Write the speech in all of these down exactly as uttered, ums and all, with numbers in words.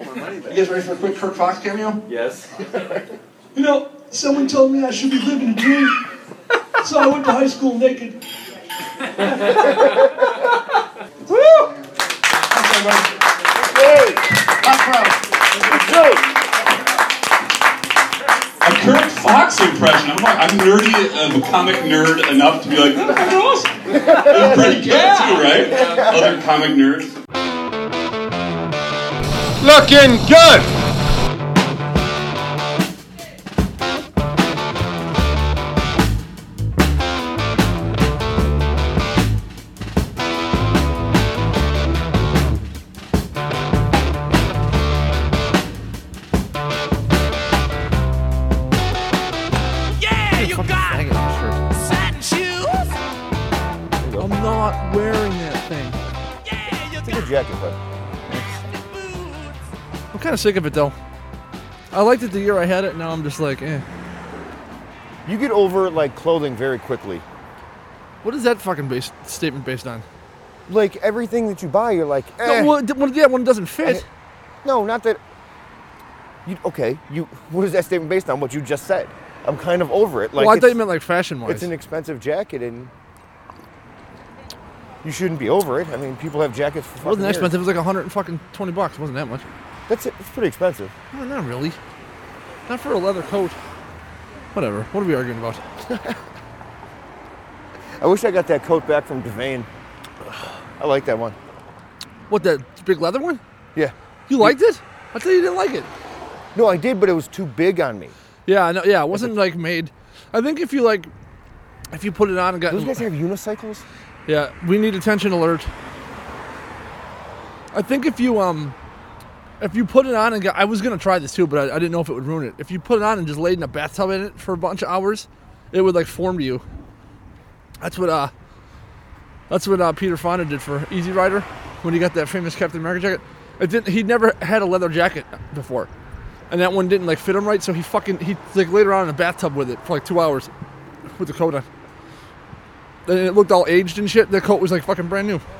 my money back. You guys ready for a quick Kirk Fox cameo? Yes. You know, someone told me I should be living a dream, so I went to high school naked. Woo! Thanks, everybody. Yay! Not proud. A Kirk Fox impression. I'm like, I'm nerdy, uh, a comic nerd enough to be like, that's fucking awesome. It's pretty good yeah. too, right? Yeah. Other comic nerds. Looking good. Jacket, but I'm kind of sick of it though. I liked it the year I had it. Now I'm just like, eh. You get over like clothing very quickly. What is that fucking based statement based on? Like everything that you buy, you're like, eh. No, well, when, yeah, when it doesn't fit. I, no, not that. You okay? You what is that statement based on? What you just said. I'm kind of over it. Like, well, I thought you meant like fashion-wise. It's an expensive jacket and. You shouldn't be over it. I mean, people have jackets for fucking It wasn't years. expensive. It was like one hundred twenty bucks. It wasn't that much. That's it. It's pretty expensive. No, not really. Not for a leather coat. Whatever. What are we arguing about? I wish I got that coat back from Devane. I like that one. What, that big leather one? Yeah. You liked it? I thought you didn't like it. No, I did, but it was too big on me. Yeah, no, yeah. It wasn't like made. I think if you like, if you put it on and got. Those guys have unicycles? Yeah, we need attention alert. I think if you um, if you put it on and got, I was gonna try this too, but I, I didn't know if it would ruin it. If you put it on and just laid in a bathtub in it for a bunch of hours, it would like form to you. That's what uh, that's what uh, Peter Fonda did for Easy Rider when he got that famous Captain America jacket. It didn't. He'd never had a leather jacket before, and that one didn't like fit him right. So he fucking he like laid around in a bathtub with it for like two hours with the coat on. And it looked all aged and shit. The coat was like fucking brand new.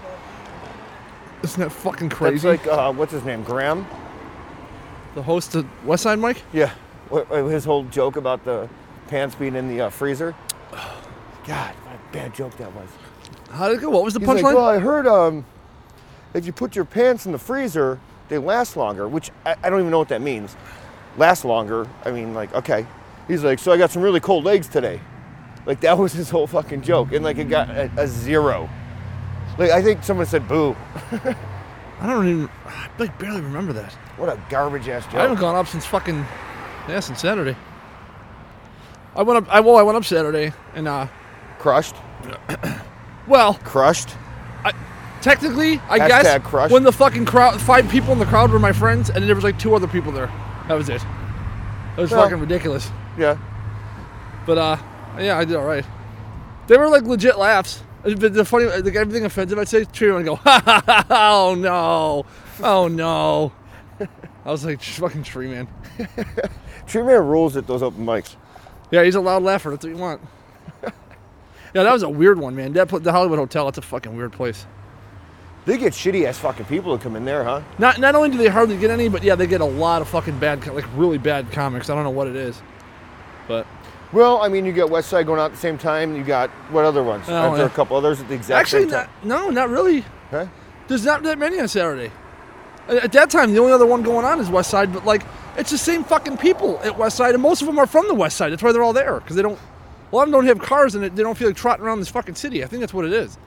Isn't that fucking crazy? That's like, uh, what's his name, Graham? The host of West Side Mike? Yeah. His whole joke about the pants being in the uh, freezer. God, what a bad joke that was. How did it go? What was the He's punchline? Like, well, I heard um, if you put your pants in the freezer, they last longer, which I, I don't even know what that means. Last longer, I mean, like, okay. He's like, so I got some really cold legs today. Like, that was his whole fucking joke. And, like, it got a, a zero. Like, I think someone said boo. I don't even, I like barely remember that. What a garbage-ass joke. I haven't gone up since fucking, yeah, since Saturday. I went up, I, well, I went up Saturday and, uh. Crushed? Well. Crushed? I, technically, I Hashtag guess, crushed. when the fucking crowd, five people in the crowd were my friends, and there was like two other people there. That was it. It was well, fucking ridiculous. Yeah. But, uh. Yeah, I did all right. They were like legit laughs. But the funny, like everything offensive, I'd say tree and go, ha ha ha, oh no, oh no. I was like, fucking Tree Man. Tree Man rules at those open mics. Yeah, he's a loud laugher. That's what you want. Yeah, that was a weird one, man. That the Hollywood Hotel. That's a fucking weird place. They get shitty ass fucking people to come in there, huh? Not not only do they hardly get any, but yeah, they get a lot of fucking bad, like really bad comics. I don't know what it is, but. Well, I mean, you got West Side going out at the same time. You got, what other ones? Oh, Aren't there yeah. a couple others at the exact Actually, same time? Actually, no, not really. Huh? There's not that many on Saturday. At that time, the only other one going on is West Side, but like, it's the same fucking people at West Side, and most of them are from the West Side. That's why they're all there, because they don't, a lot of them don't have cars, and they don't feel like trotting around this fucking city. I think that's what it is.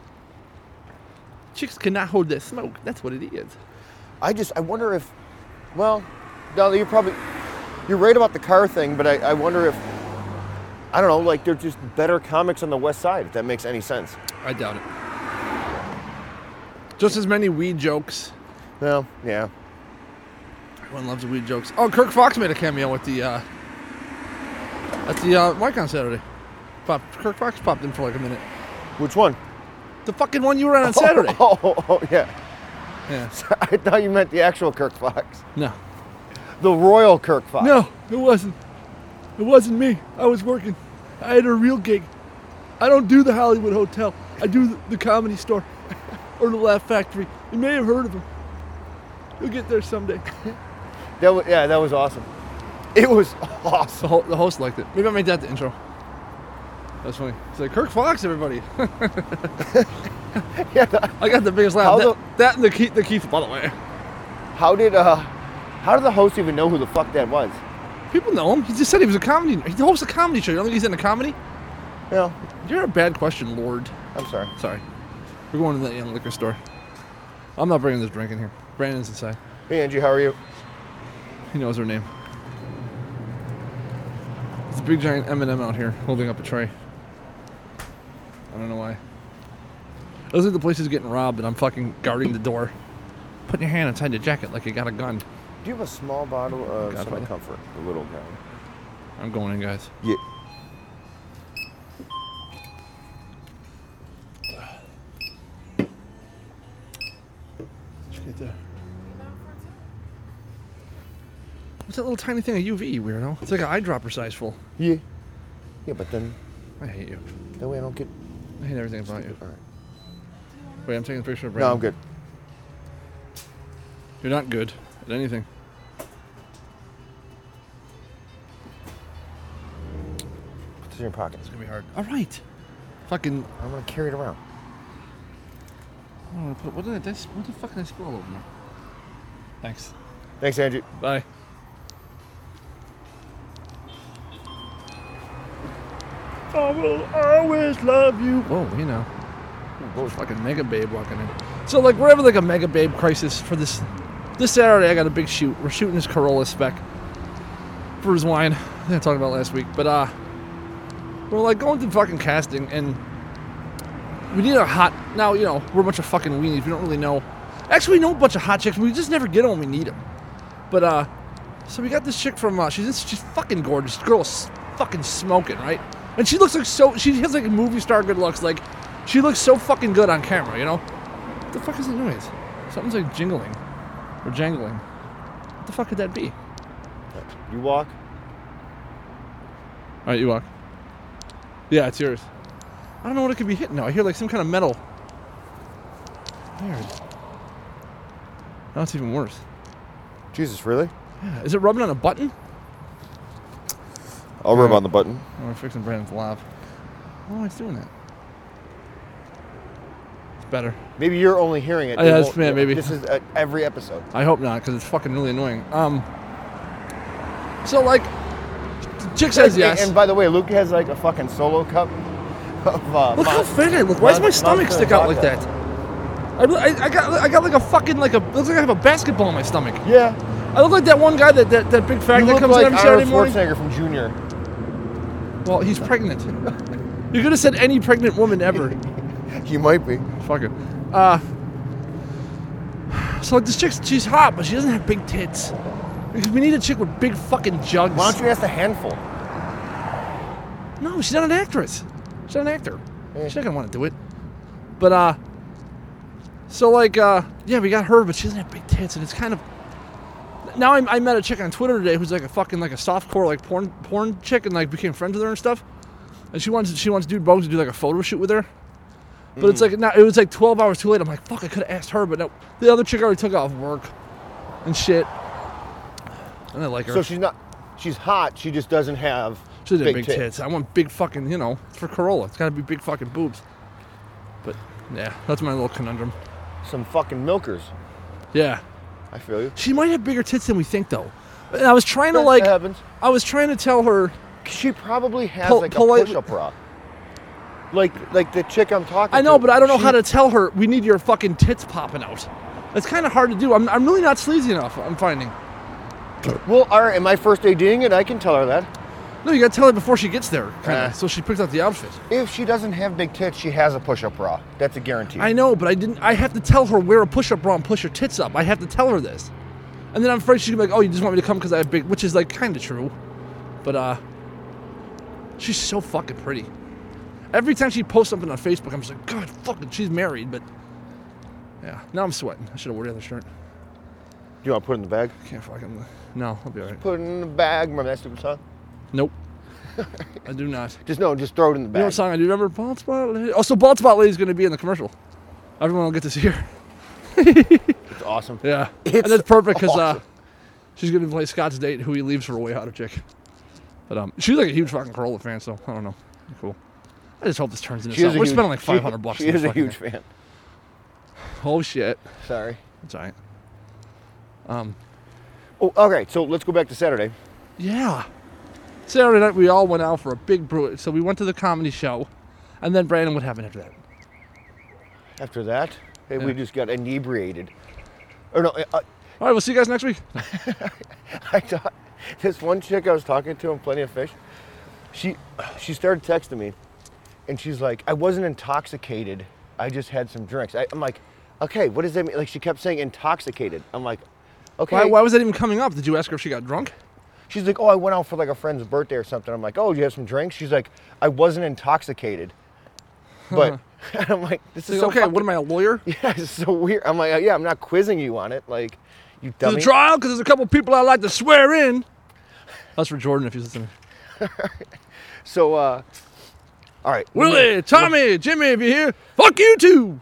Chicks cannot hold that smoke. That's what it is. I just, I wonder if, well, no, you're probably, you're right about the car thing, but I, I wonder if, I don't know, like they're just better comics on the West Side, if that makes any sense. I doubt it. Just as many weed jokes. Well, yeah. Everyone loves the weed jokes. Oh, Kirk Fox made a cameo at the, uh, at the, uh, mic on Saturday. Pop, Kirk Fox popped in for like a minute. Which one? The fucking one you were on on Saturday. Oh, oh, oh, oh yeah. Yeah. I thought you meant the actual Kirk Fox. No. The Royal Kirk Fox. No, it wasn't. It wasn't me. I was working. I had a real gig. I don't do the Hollywood Hotel. I do the, the Comedy Store or the Laugh Factory. You may have heard of them. You'll get there someday. That was, yeah, that was awesome. It was awesome. The, ho- the host liked it. Maybe I'll make that the intro. That's funny. It's like, Kirk Fox, everybody. Yeah, the- I got the biggest laugh. How That, the- that and the Keith, the Keith, by the way. how did uh, how did the host even know who the fuck that was? People know him. He just said he was a comedy. He hosts a comedy show. You don't think he's in a comedy? Yeah, You're a bad question, Lord. I'm sorry. Sorry. We're going to the young liquor store. I'm not bringing this drink in here. Brandon's inside. Hey Angie, how are you? He knows her name. There's a big giant M and M out here holding up a tray. I don't know why. It looks like the place is getting robbed and I'm fucking guarding the door. Putting your hand inside your jacket like you got a gun. Do you have a small bottle of Godfather. Summit Comfort? The little guy. I'm going in, guys. Yeah. Get there. What's that little tiny thing of U V, weirdo? It's like an eyedropper size full. Yeah. Yeah, but then I hate you. that way I don't get. I hate everything about you. All right. Wait, I'm taking a picture of No, Brandon. I'm good. You're not good at anything. Put this in your pocket. It's gonna be hard. All right. Fucking. I'm gonna carry it around. I don't want to put. What did I? did I s- What the fuck did I spill all over me? Thanks. Thanks, Angie. Bye. I will always love you. Whoa, you know. Whoa, fucking mega babe walking in. So like we're having like a mega babe crisis for this. This Saturday I got a big shoot. We're shooting his Corolla spec for his wine. I think I talked about it last week, but uh, we're like going through fucking casting and we need a hot. Now you know we're a bunch of fucking weenies. We don't really know. Actually, we know a bunch of hot chicks. But we just never get them when we need them. But uh, so we got this chick from. Uh, she's she's fucking gorgeous. Girl's fucking smoking, right? And she looks like so. She has like movie star good looks. Like she looks so fucking good on camera. You know. What the fuck is the noise? Something's like jingling or jangling. What the fuck could that be? You walk. All right, you walk. Yeah, it's yours. I don't know what it could be hitting now. I hear like some kind of metal. Weird. Now it's even worse. Jesus, really? Yeah. Is it rubbing on a button? I'll rub on the button. Oh, we're fixing Brandon's lav. Oh, it's doing that. It's better. Maybe you're only hearing it. Oh, yeah, It that's- won't- yeah, maybe. This is uh, every episode. I hope not, because it's fucking really annoying. Um. So like, chick says yes. And, and by the way, Luke has like a fucking solo cup of. Uh, Look how Mon- fat I look. Why does my Mon- stomach Monster stick out like vodka. that? I, I, I got I got like a fucking like a looks like I have a basketball in my stomach. Yeah. I look like that one guy that that, that big fat You that look comes in like every Arnold Saturday morning. Schwarzenegger from Junior. Well, he's pregnant. You could have said any pregnant woman ever. He might be. Fuck it. Uh, so like this chick, she's hot, but she doesn't have big tits. Because we need a chick with big fucking jugs. Why don't you ask a handful? No, she's not an actress. She's not an actor. Yeah. She's not gonna want to do it. But uh, so like uh, yeah, we got her, but she doesn't have big tits, and it's kind of. Now I, I met a chick on Twitter today who's like a fucking like a softcore like porn porn chick, and like became friends with her and stuff. And she wants she wants Dude Bogues to do like a photo shout with her. But it's like now it was like twelve hours too late. I'm like, fuck, I could have asked her, but no, the other chick already took off work and shit. And I like her. So she's not. She's hot. She just doesn't have. She doesn't have big big tits. tits. I want big fucking, you know, it's for Corolla. It's got to be big fucking boobs. But yeah, that's my little conundrum. Some fucking milkers. Yeah, I feel you. she might have bigger tits than we think though. And I was trying to That like, happens. I was trying to tell her. She probably has Pol- like polite- a push-up bra. Like like the chick I'm talking to. I know, but I don't know she- how to tell her we need your fucking tits popping out. It's kind of hard to do. I'm, I'm really not sleazy enough. I'm finding. Well, all right. In my first day dating it, I can tell her that. No, you gotta tell her before she gets there, kind of, Uh. so she picks out the outfit. If she doesn't have big tits, she has a push-up bra. That's a guarantee. I know, but I didn't. I have to tell her wear a push-up bra and push her tits up. I have to tell her this, and then I'm afraid she's gonna be like, "Oh, you just want me to come because I have big," which is like kind of true, but uh, she's so fucking pretty. Every time she posts something on Facebook, I'm just like, God, fucking, she's married, but yeah. Now I'm sweating. I should have worn the other shirt. Do you want to put it in the bag? Can't fucking. No, I'll be alright. Put it in the bag. Remember that stupid song? Nope. I do not. Just no. Just throw it in the You know what bag. song I do remember? Bald Spot Lady. Also, Bald Spot Lady's gonna be in the commercial. Everyone will get to see her. It's awesome. Yeah, It's and that's perfect because uh, awesome. she's gonna play Scott's date, who he leaves for a way hotter chick. But um, she's like a huge fucking Corolla fan, so I don't know. Cool. I just hope this turns into She is something. a We're huge- spending like she- five hundred bucks. She on this is a fucking huge thing. fan. Oh shit. Sorry. That's all right. Um, Oh, okay. So let's go back to Saturday. yeah. Saturday night we all went out for a big brew. So we went to the comedy show, and then Brandon, what happened after that? After that, eh, Yeah. we just got inebriated. Or no, uh, All right, we'll see you guys next week. I thought this one chick I was talking to on Plenty of Fish, she she started texting me, and she's like, I wasn't intoxicated. I just had some drinks. I, I'm like, okay, what does that mean? Like, she kept saying intoxicated. I'm like, okay. Why, why was that even coming up? Did you ask her if she got drunk? She's like, oh, I went out for like a friend's birthday or something. I'm like, oh, you have some drinks? She's like, I wasn't intoxicated. But I'm like, this is Like, so okay, fucking, what am I, a lawyer? Yeah, it's so weird. I'm like, yeah, I'm not quizzing you on it. Like, you To dummy. the trial, because there's a couple people I like to swear in. That's for Jordan if he's listening. So, uh, all right. Willie, Tommy, Jimmy, if you're here, fuck you too.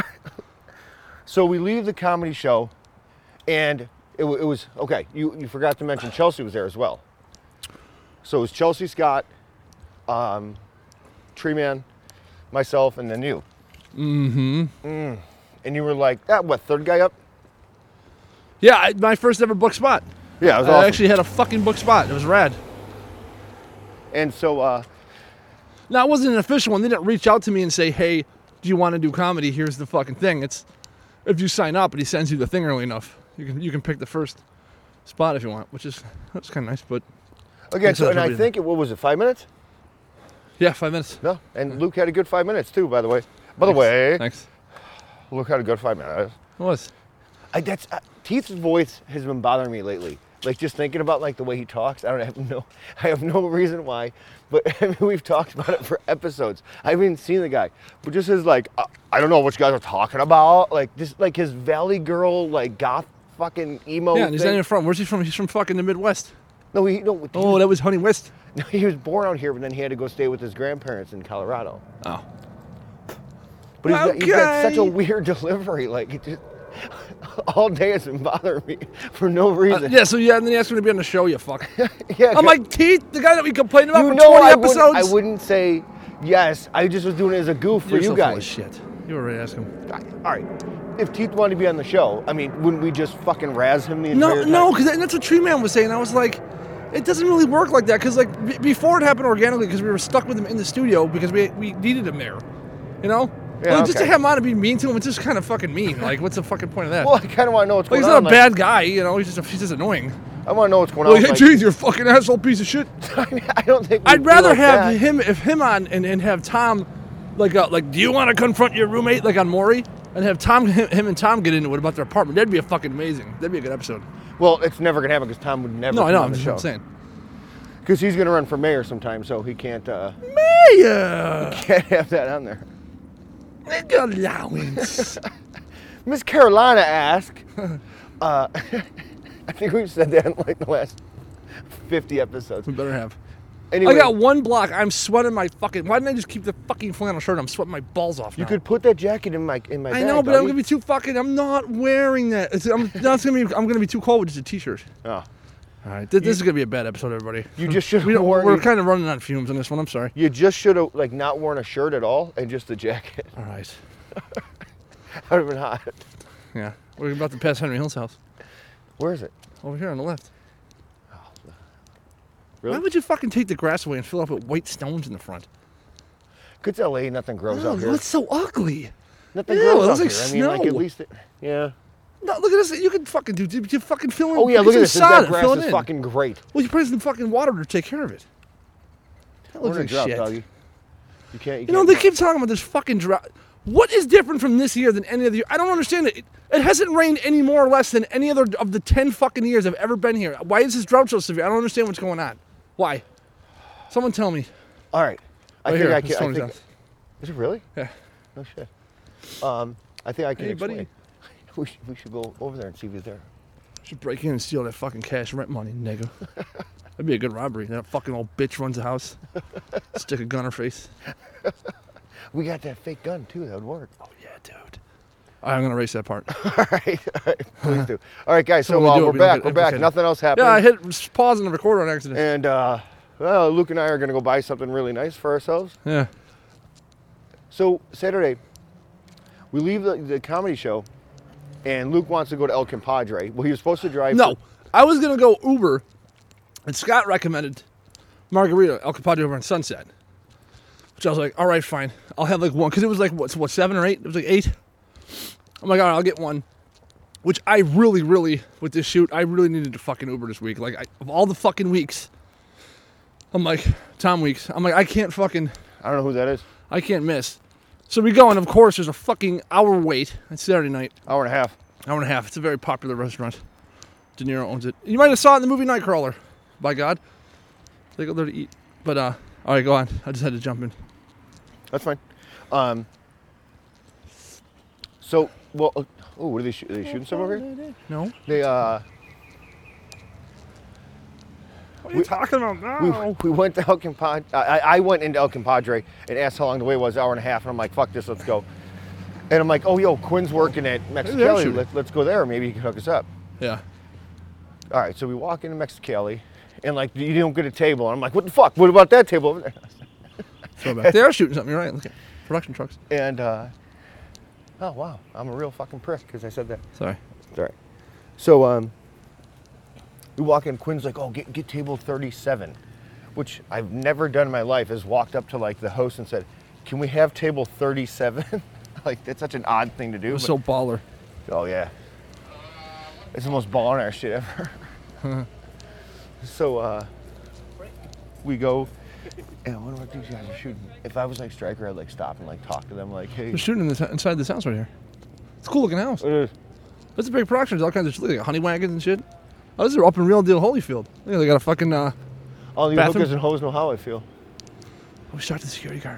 So we leave the comedy show, and it, wa- it was, okay, you, you forgot to mention Chelsea was there as well. So it was Chelsea, Scott, um, Tree Man, myself, and then you. Mm-hmm. Mm. And you were like, that what, third guy up? Yeah, I, my first ever book spot. Yeah, it was I awesome. actually had a fucking book spot. It was rad. And so, uh, Now, it wasn't an official one. They didn't reach out to me and say, hey, do you want to do comedy? Here's the fucking thing. It's if you sign up and he sends you the thing early enough, you can you can pick the first spot if you want, which is that's kind of nice. But again, so, Thanks, and I everybody. think, it, what was it, five minutes? yeah, five minutes. No, and Luke had a good five minutes too, by the way. By the way, Thanks. Luke had a good five minutes. It was. I, that's uh, Teeth's voice has been bothering me lately. Like just thinking about like the way he talks. I don't have no, I have no reason why, but I mean, we've talked about it for episodes. I haven't even seen the guy, but just his like, uh, I don't know what you guys are talking about. Like just like his Valley Girl like goth fucking emo. Yeah, and he's thing. not even from. Where's he from? He's from fucking the Midwest. No, he no. He, Oh, that was Honey West. no, he was born out here, but then he had to go stay with his grandparents in Colorado. Oh. But he's, got, he's got such a Okay. weird delivery. Like it just all day it's been bothering me for no Uh, reason. yeah, so yeah, and then he asked me to be on the show, you fuck. Yeah, I'm like, Teeth, the guy that we complained about you for know, twenty I wouldn't, episodes. I wouldn't say yes. I just was doing it as a goof for You're you so full of guys. shit. You already asked him. All right. If Teeth wanted to be on the show, I mean, wouldn't we just fucking razz him the entire No, time? no, because that's what Tree Man was saying. I was like, it doesn't really work like that. Because like b- before it happened organically, because we were stuck with him in the studio because we we needed him there. You know. Yeah, Like, just to okay. have him on and be mean to him, it's just kind of fucking mean. Like, what's the fucking point of that? Well, I kind of want to know what's like, going he's not on. a bad guy, you know. He's just he's just annoying. Like, I want to know what's going Like, on. hey, like, geez, you're a fucking asshole piece of shit. I don't think. I'd we'd be rather like have that. him if him on and, and have Tom, like uh, like, do you want to confront your roommate like on Maury, and have Tom him, him and Tom get into it about their apartment? That'd be a fucking amazing. That'd be a good episode. Well, it's never gonna happen because Tom would never. No, I come know. on I'm the just show. saying. Because he's gonna run for mayor sometime, so he can't. Uh, Yeah. can't have that on there. Nigga allowance. Miss Carolina asked. uh, I think we've said that in like the last fifty episodes. We better have. Anyway, I got one block. I'm sweating my fucking. Why didn't I just keep the fucking flannel shirt? I'm sweating my balls off. you now. could put that jacket in my in my. I bag, know, but doggy. I'm gonna be too fucking. I'm not wearing that. It's, I'm that's gonna be. I'm gonna be too cold with just a t-shirt. Oh. All right, this, this is gonna be a bad episode, everybody. You just should We have don't, worn. we're you, kind of running on fumes on this one. I'm sorry. you just should have like not worn a shirt at all and just a jacket. All right. That would have been hot. Yeah, we're about to pass Henry Hill's house. Where is it? Over here on the left. Really? Why would you fucking take the grass away and fill up with white stones in the front? It's L A. Nothing grows Oh, out here. that's so ugly. Nothing Ew, grows it out looks here. like I mean, like at snow. least. It, yeah. No, look at this. You can fucking do. You fucking fill in. Oh yeah, get look at some this. sod That and grass fill it is in. fucking great. Well, you put some fucking water to take care of it. That We're looks gonna like drop, shit. doggy. You can't. You, You know, can't they drop. keep talking about this fucking drought. What is different from this year than any other year? I don't understand it. It, it hasn't rained any more or less than any other of the ten fucking years I've ever been here. Why is this drought so severe? I don't understand what's going on. Why? Someone tell me. All right. I Right think here, I this can. I Tony's think, house. is it really? Yeah. No shit. Um, I think I can Hey, explain. buddy. We should, we should go over there and see if he's there. Should break in and steal that fucking cash rent money, nigga. That'd be a good robbery. That fucking old bitch runs the house. Stick a gun in her face. We got that fake gun too. That would work. Oh yeah, dude. I'm gonna erase that part. all right, all right, please do. All right, guys. So So when we uh, do it, we're we don't back. get We're back. implicated. Nothing else happened. Yeah, I hit just pause on the recorder on accident. And uh, well, Luke and I are gonna go buy something really nice for ourselves. Yeah. So Saturday, we leave the, the comedy show, and Luke wants to go to El Compadre. Well, he was supposed to drive. No, for- I was gonna go Uber, and Scott recommended Margarita El Compadre over on Sunset, which I was like, all right, fine, I'll have like one because it was like what, what seven or eight? It was like eight. I'm like, all right, I'll get one. Which I really, really with this shoot, I really needed to fucking Uber this week. Like I, of all the fucking weeks, I'm like Tom Weeks. I'm like I can't fucking, I don't know who that is. I can't miss. So we go, and of course, there's a fucking hour wait. It's Saturday night. Hour and a half. Hour and a half. It's a very popular restaurant. De Niro owns it. You might have saw it in the movie Nightcrawler. By God. They go there to eat. But, uh, all right, go on. I just had to jump in. That's fine. Um. So, well, uh, oh, what are they, shoot, are they shooting some over here? No. They, uh, What are you talking about we, now? we went to El Compadre. I, I went into El Compadre and asked how long the wait was, hour and a half, and I'm like, fuck this, let's go. And I'm like, oh, yo, Quinn's working at they're Mexicali. shooting. Let, let's go there. Maybe he can hook us up. Yeah. All right, so we walk into Mexicali, and like, you don't get a table. And I'm like, what the fuck? What about that table over there? Throwback. They are shooting something. You're right. Look at production trucks. And, uh, oh, wow, I'm a real fucking prick because I said that. Sorry. It's all right. So, um, we walk in, Quinn's like, oh, get, get table thirty-seven, which I've never done in my life, is walked up to like the host and said, can we have table thirty-seven? Like, that's such an odd thing to do. It was but- so baller. Oh, yeah. It's the most baller ass shit ever. So, uh, we go, and I wonder what these guys are shooting. If I was like Stryker, I'd like stop and like talk to them, like, hey. They're shooting in this, inside this house right here. It's a cool looking house. What is- It's a big production. There's all kinds of shit, like honey wagons and shit. Oh, this is up in real deal Holyfield. Yeah, they got a fucking, uh, All you Bathroom? hookers and hoes know how I feel. oh, we shot the security guard.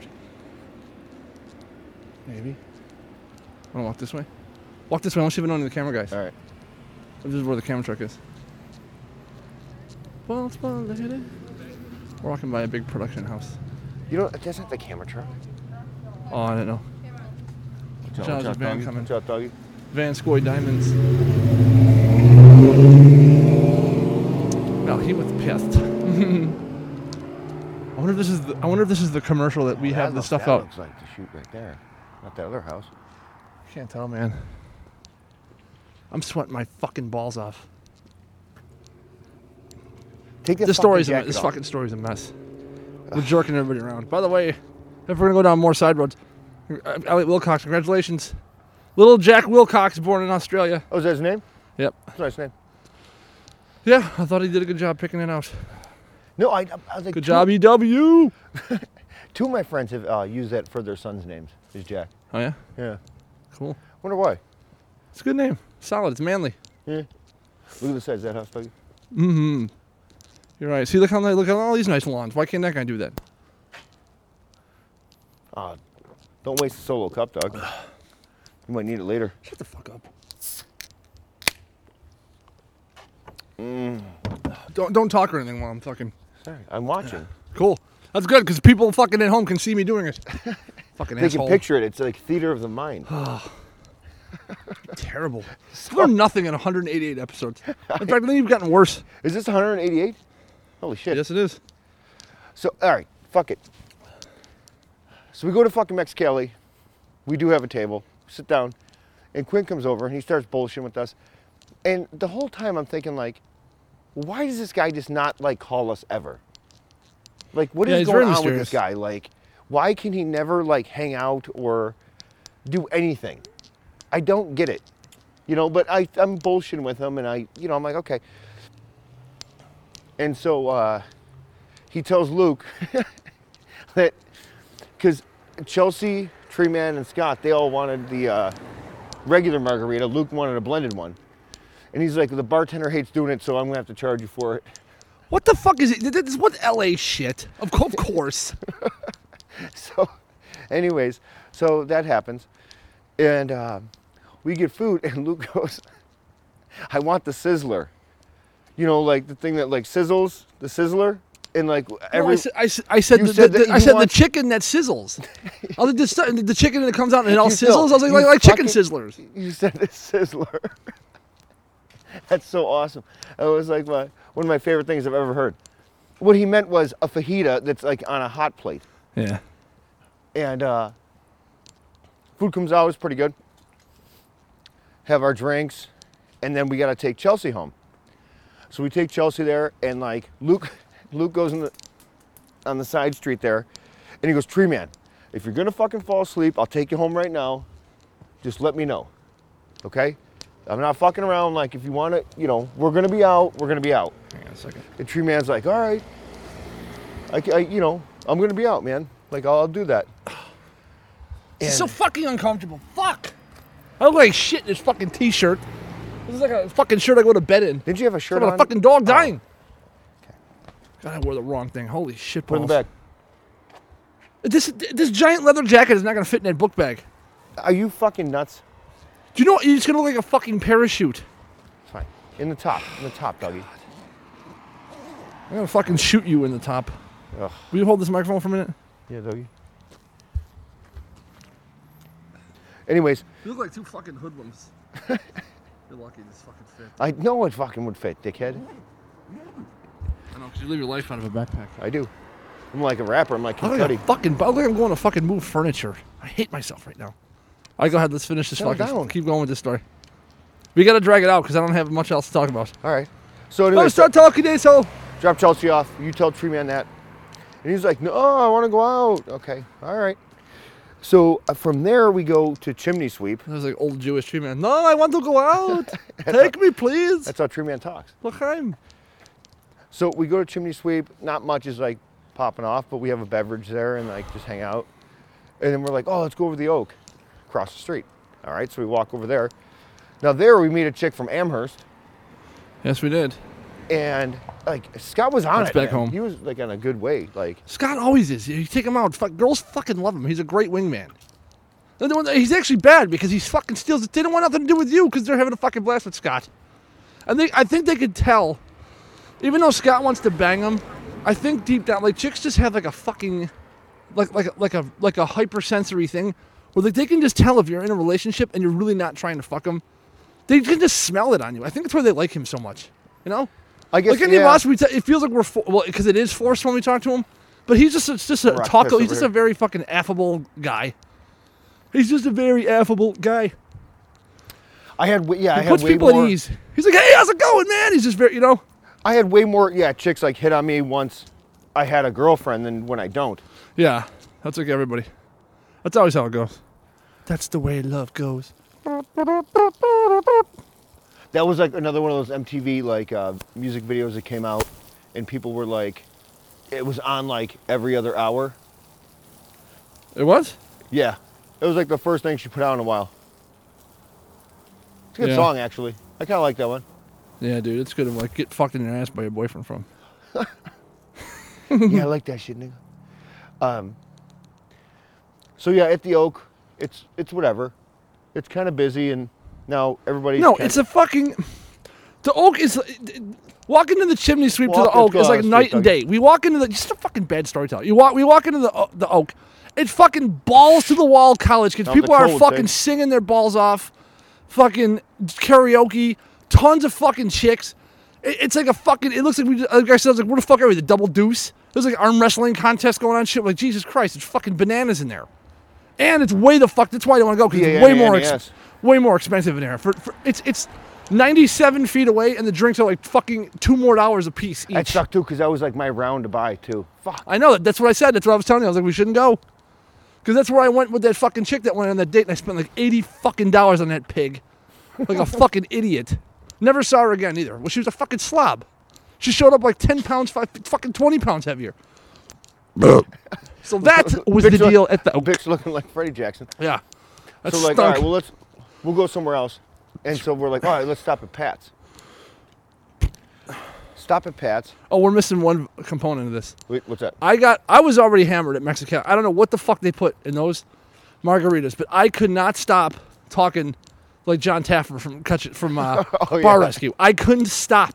Maybe. Wanna walk this way? Walk this way. I want you to know the camera guys. All right. This is where the camera truck is. Well, it's fun, look at it. We're walking by a big production house. You know, that's not the camera truck. Oh, I didn't know. Watch Watch out, watch there's a van doggy. coming. Watch out, doggy. Van Scoy Diamonds. Now he was pissed. I wonder if this is the, I wonder if this is the commercial that we That have the looks- stuff that out. looks like the shoot right there. Not that other house. Can't tell, man. I'm sweating my fucking balls off. Take that This story's a, jacket this off. fucking story's a mess. We're jerking everybody around. By the way, if we're gonna go down more side roads, uh, Elliot Wilcox, congratulations, little Jack Wilcox, born in Australia. Oh, is that his name? Yep. That's a nice name. Yeah, I thought he did a good job picking it out. No, I, I was like, Good two, job, E W. Two of my friends have uh, used that for their sons' names. Is Jack. Oh yeah, Yeah. cool. Wonder why. It's a good name. Solid. It's manly. Yeah. Look at the size of that house, doggy. Mm-hmm. You're right. See, look how look at all these nice lawns. Why can't that guy do that? Uh, don't waste a solo cup, dog. You might need it later. Shut the fuck up. Mm. Don't don't talk or anything while I'm fucking. Sorry, I'm watching. Cool. That's good because people fucking at home can see me doing it. Fucking They asshole. can picture it. It's like theater of the mind. Terrible. I've learned nothing in one hundred eighty-eight episodes. In fact, I think you've gotten worse. Is this one hundred eighty-eight? Holy shit. Yes, it is. So, all right, fuck it. So we go to fucking Mexicali. We do have a table. Sit down. And Quinn comes over and he starts bullshitting with us. And the whole time I'm thinking like, why does this guy just not like call us ever? Like, what Yeah, is he's going very on with this mysterious. guy? Like, why can he never like hang out or do anything? I don't get it. You know, but I, I'm bullshitting with him and I, you know, I'm like, okay. And so uh, he tells Luke that, because Chelsea, Treeman, and Scott, they all wanted the uh, regular margarita. Luke wanted a blended one. And he's like, the bartender hates doing it, so I'm going to have to charge you for it. What the fuck is it? This is what L A shit. Of co- of course. So, anyways, so that happens. And uh, we get food, and Luke goes, I want the sizzler. You know, like the thing that like sizzles, the sizzler. And like No, every, I said, I said, I said, You the, said the, that I you said want- the chicken that sizzles. I was like, the, stu- the chicken that comes out and it all You still- sizzles. I was like, you like, like chicken fucking- sizzlers. You said the sizzler. That's so awesome. It was like my, one of my favorite things I've ever heard. What he meant was a fajita that's like on a hot plate. Yeah. And uh, food comes out, it's pretty good. Have our drinks, and then we got to take Chelsea home. So we take Chelsea there, and like Luke, Luke goes in the, on the side street there, and he goes, Tree Man, if you're gonna fucking fall asleep, I'll take you home right now. Just let me know, okay? I'm not fucking around. Like if you want to, you know, we're gonna be out. We're gonna be out. Hang on a second. And Tree Man's like, all right, I, I you know, I'm gonna be out, man. Like I'll, I'll do that. It's And- so fucking uncomfortable. Fuck. I look like shit in this fucking t-shirt. This is like a fucking shirt I go to bed in. Didn't you have a shirt About on? a fucking dog Oh. dying. God, I wore the wrong thing. Holy shit Put it in balls. the bag. This this giant leather jacket is not gonna fit in that book bag. Are you fucking nuts? Do you know what? You're just gonna look like a fucking parachute. It's fine. In the top. In the top, doggy. I'm gonna fucking shoot you in the top. Ugh. Will you hold this microphone for a minute? Yeah, doggy. Anyways, You look like two fucking hoodlums. You're lucky this fucking fit. I know it fucking would fit, dickhead. I know, because you leave your life out of a backpack. I do. I'm like a rapper. I'm like I Kid look like Cudi. a fucking. I look like I'm going to fucking move furniture. I hate myself right now. All right, go ahead. Let's finish this Settle fucking. down. Keep going with this story. We gotta drag it out because I don't have much else to talk about. All right. So Oh, anyway, start talking, asshole. drop Chelsea off. You tell Tree Man that. And he's like, no, I want to go out. Okay. All right. So uh, from there, we go to Chimney Sweep. That was like old Jewish tree man. No, I want to go out. Take me, please. That's how Tree Man talks. L'chaim. So we go to Chimney Sweep. Not much is like popping off, but we have a beverage there and like just hang out. And then we're like, oh, let's go over the Oak, across the street. All right, so we walk over there. Now there we meet a chick from Amherst, Yes, we did. and like Scott was on That's it. back man. home. He was like on a good way. Like Scott always is. You take him out. Fuck, girls fucking love him. He's a great wingman. And then when- he's actually bad because he fucking steals it. They don't want nothing to do with you because they're having a fucking blast with Scott. And they, I think they could tell, even though Scott wants to bang him, I think deep down, like chicks just have like a fucking, like like a, like a like a hypersensory thing, where like they can just tell if you're in a relationship and you're really not trying to fuck them. They can just smell it on you. I think that's why they like him so much. You know. I guess Like any yeah. of us, we t- it feels like we're for- well because it is forced when we talk to him. But he's just it's just a Rock taco. piss He's over just here. a very fucking affable guy. He's just a very affable guy. I had way- yeah, I He had puts way people more. at ease. He's like, hey, how's it going, man? He's just very, you know. I had way more. Yeah, chicks like hit on me once I had a girlfriend than when I don't. Yeah, that's like everybody. That's always how it goes. That's the way love goes. That was like another one of those M T V like uh, music videos that came out, and people were like, it was on like every other hour. It was? Yeah, it was like the first thing she put out in a while. It's a good Yeah. song actually. I kind of like that one. Yeah, dude, it's good to like get fucked in your ass by your boyfriend from. Yeah, I like that shit, nigga. Um. So yeah, at the Oak, it's it's whatever. It's kind of busy, and now everybody's No, kinda- it's a fucking. The Oak is. Walking into the chimney sweep Walk, to the let's Oak go is on like the night street, and Doug. day. We walk into the. Just a fucking bad storyteller. You walk. We walk into the O- the Oak. It's fucking balls to the wall college kids. Not People the are cold, fucking Tig. singing their balls off. Fucking karaoke. Tons of fucking chicks. It- It's like a fucking. It looks like we. Like I said, I was like, where the fuck are we? The double deuce. There's like arm wrestling contest going on. Shit, like Jesus Christ, it's fucking bananas in there. And it's way the fuck. That's why I don't want to go because it's way more, ex- B A N A N E S. way more expensive in there. For, for it's it's ninety-seven feet away, and the drinks are like fucking two more dollars a piece each. That sucked too, because that was like my round to buy too. Fuck. I know that. That's what I said. That's what I was telling you. I was like, we shouldn't go. Because that's where I went with that fucking chick that went on that date, and I spent like eighty fucking dollars on that pig. Like a fucking idiot. Never saw her again either. Well, she was a fucking slob. She showed up like ten pounds, five, fucking twenty pounds heavier. So that was the Bitch look- deal at the. Bitch looking like Freddie Jackson. Yeah. That So like, stunk. all right, well let's we'll go somewhere else. And so we're like, all right, let's stop at Pat's. Stop at Pat's. Oh, we're missing one component of this. Wait, what's that? I got. I was already hammered at Mexican. I don't know what the fuck they put in those margaritas, but I could not stop talking like John Taffer from Catch It from uh, Oh, Bar yeah. Rescue. I couldn't stop.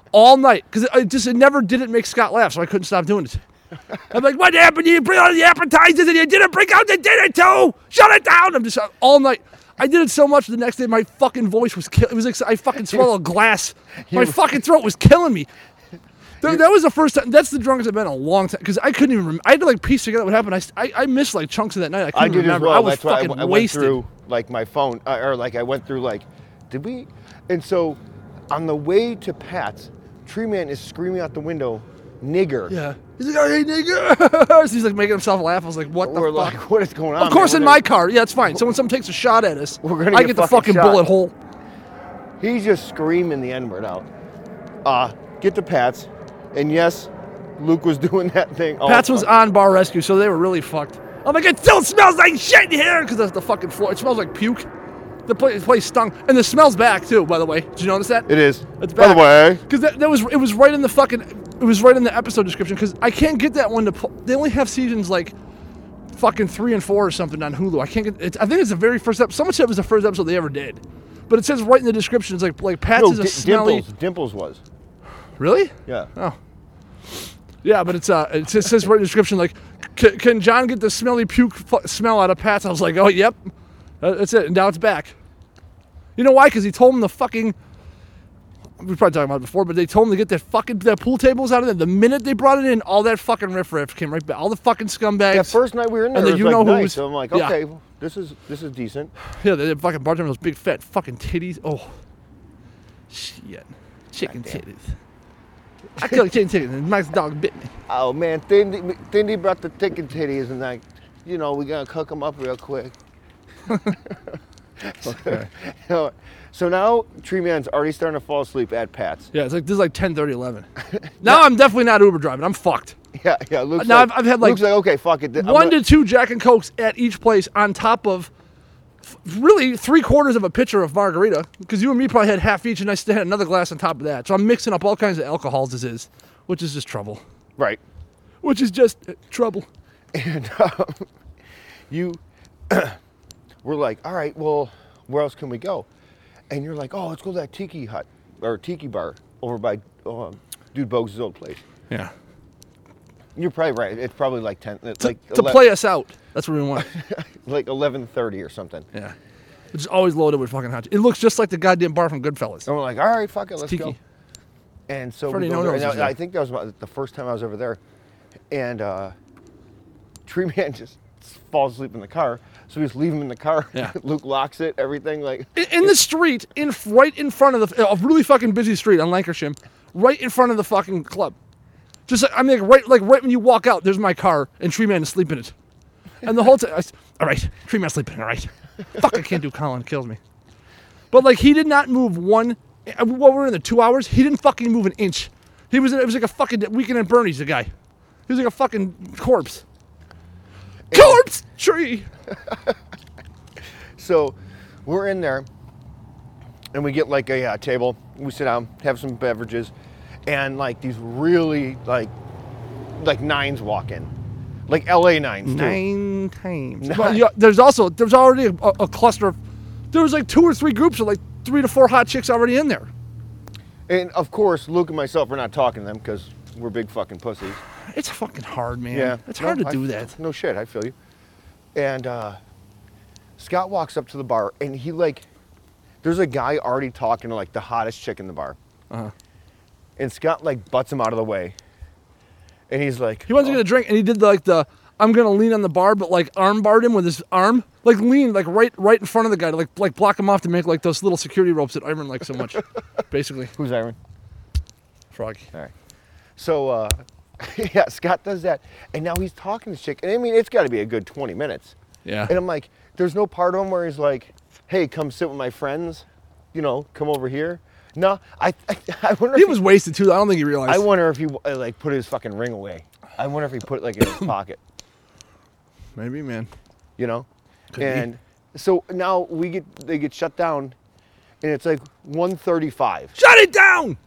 all night because it just it never didn't make Scott laugh, so I couldn't stop doing it. I'm like, what happened? You bring out the appetizers and you didn't bring out the dinner too. Shut it down. I'm just all night. I did it so much the next day my fucking voice was kill- it was like I fucking swallowed glass. My fucking throat was killing me. That, that was the first time. That's the drunkest I've been in a long time because I couldn't even. Rem- I had to like piece together what happened. I, I, I missed like chunks of that night. I couldn't I did remember. as well. I was That's why fucking I, I went wasted. through like my phone, uh, or like I went through like, did we? And so, on the way to Pat's, Tree Man is screaming out the window, "Nigger!" Yeah. He's like, oh, hey, nigga. So he's like making himself laugh. I was like, what the We're fuck? like, what is going on? Of course, man? in We're my gonna- car. Yeah, it's fine. So when someone takes a shot at us, We're gonna I get get the fucking fucking shot. bullet hole. He's just screaming the N-word out. Uh, get to Pat's, and yes, Luke was doing that thing. Oh, Pat's was fuck. on bar rescue, so they were really fucked. I'm like, it still smells like shit in here because the, the fucking floor. It smells like puke. The place, the place stunk, and the smell's back too. By the way, did you notice that? It is. It's By the back. way, Because that, that was it was right in the fucking it was right in the episode description. Because I can't get that one to. Pu- they only have seasons like fucking three and four or something on Hulu. I can't get. It's, I think it's the very first episode. Someone said it was the first episode they ever did, but it says right in the description. It's like like Pat's no, is a D- smelly. Dimples. Dimples was. Really? Yeah. Oh. Yeah, but it's uh, it says, says right in the description like, can, can John get the smelly puke fu- smell out of Pat's? I was like, oh, yep, uh, that's it. And now it's back. You know why? Because he told him the fucking. We were probably talking about it before, but they told him to get that fucking that pool tables out of there. The minute they brought it in, all that fucking riffraff came right back. All the fucking scumbags. That first night we were in there, And it then was you like know nice. who's- So I'm like, yeah. okay, well, this is this is decent. Yeah, they had fucking bartender those big fat fucking titties. Oh, shit, chicken titties. I killed a chicken titties, and Mike's dog bit me. Oh man, Thindy, Thindy brought the chicken titties, and like, you know, we gotta cook them up real quick. Okay. You know, so now Tree Man's already starting to fall asleep at Pat's. Yeah, it's like this is like ten thirty, eleven. Now I'm definitely not Uber driving. I'm fucked. Yeah, yeah. Luke's Now like, I've- I've had, like, Luke's like, okay, fuck it. I'm One gonna- to two Jack and Cokes at each place on top of f- really three quarters of a pitcher of margarita. Because you and me probably had half each, and I still had another glass on top of that. So I'm mixing up all kinds of alcohols. This is, which is just trouble. right. Which is just uh, trouble. And um, you were like, all right, well, where else can we go? And you're like, oh, let's go to that tiki hut or tiki bar over by um, Dude Bogues' old place. Yeah. You're probably right. It's probably like ten, it's To, like to ele- play us out. That's what we want. like eleven thirty or something. Yeah. It's just always loaded with fucking hot. It looks just like the goddamn bar from Goodfellas. And we're like, all right, fuck it, let's Tiki. go. And so Freddie we go No there, Nose and is I, I there. think that was about the first time I was over there. And uh, Tree Man just falls asleep in the car. So we just leave him in the car. Yeah. Luke locks it, everything. Like, In, in the street, in right in front of the a really fucking busy street on Lancashire, right in front of the fucking club. Just like, I mean, like, right like right when you walk out, there's my car and Tree Man is sleeping in it. And the whole time, I s- all right, Tree Man sleeping, all right. Fuck, I can't do Colin, it kills me. But like, he did not move one. uh, What we're in the two hours, he didn't fucking move an inch. He was it was like a fucking Weekend at Bernie's. The guy, he was like a fucking corpse. Corpse tree. so we're in there, and we get like a uh, table. We sit down, have some beverages, and like these really like like nines walk in, like L A nines too. Nine times. Nine. But yeah, there's also there's already a, a cluster of there was like two or three groups of like three to four hot chicks already in there. And of course, Luke and myself are not talking to them because we're big fucking pussies. It's fucking hard, man. Yeah, It's No, hard to I- do that. No shit, I feel you. And uh, Scott walks up to the bar, and he like, there's a guy already talking to like the hottest chick in the bar, Uh-huh. and Scott like butts him out of the way, and he's like, He wasn't "Oh." gonna drink, and he did like the I'm gonna lean on the bar, but like arm barred him with his arm, like lean like right right in front of the guy to like like block him off to make like those little security ropes that Iron likes so much. Basically, Who's Iron? Froggy. All right. So uh, yeah, Scott does that, and now he's talking to this chick, and I mean it's got to be a good twenty minutes. Yeah. And I'm like, there's no part of him where he's like, hey, come sit with my friends, you know, come over here. No, I I, I wonder. He if was wasted too. I don't think he realized. I wonder if he uh, like put his fucking ring away. I wonder if he put it like in his pocket, Maybe, man. you know. Could be. and so now we get they get shut down, and it's like one thirty-five. Shut it down!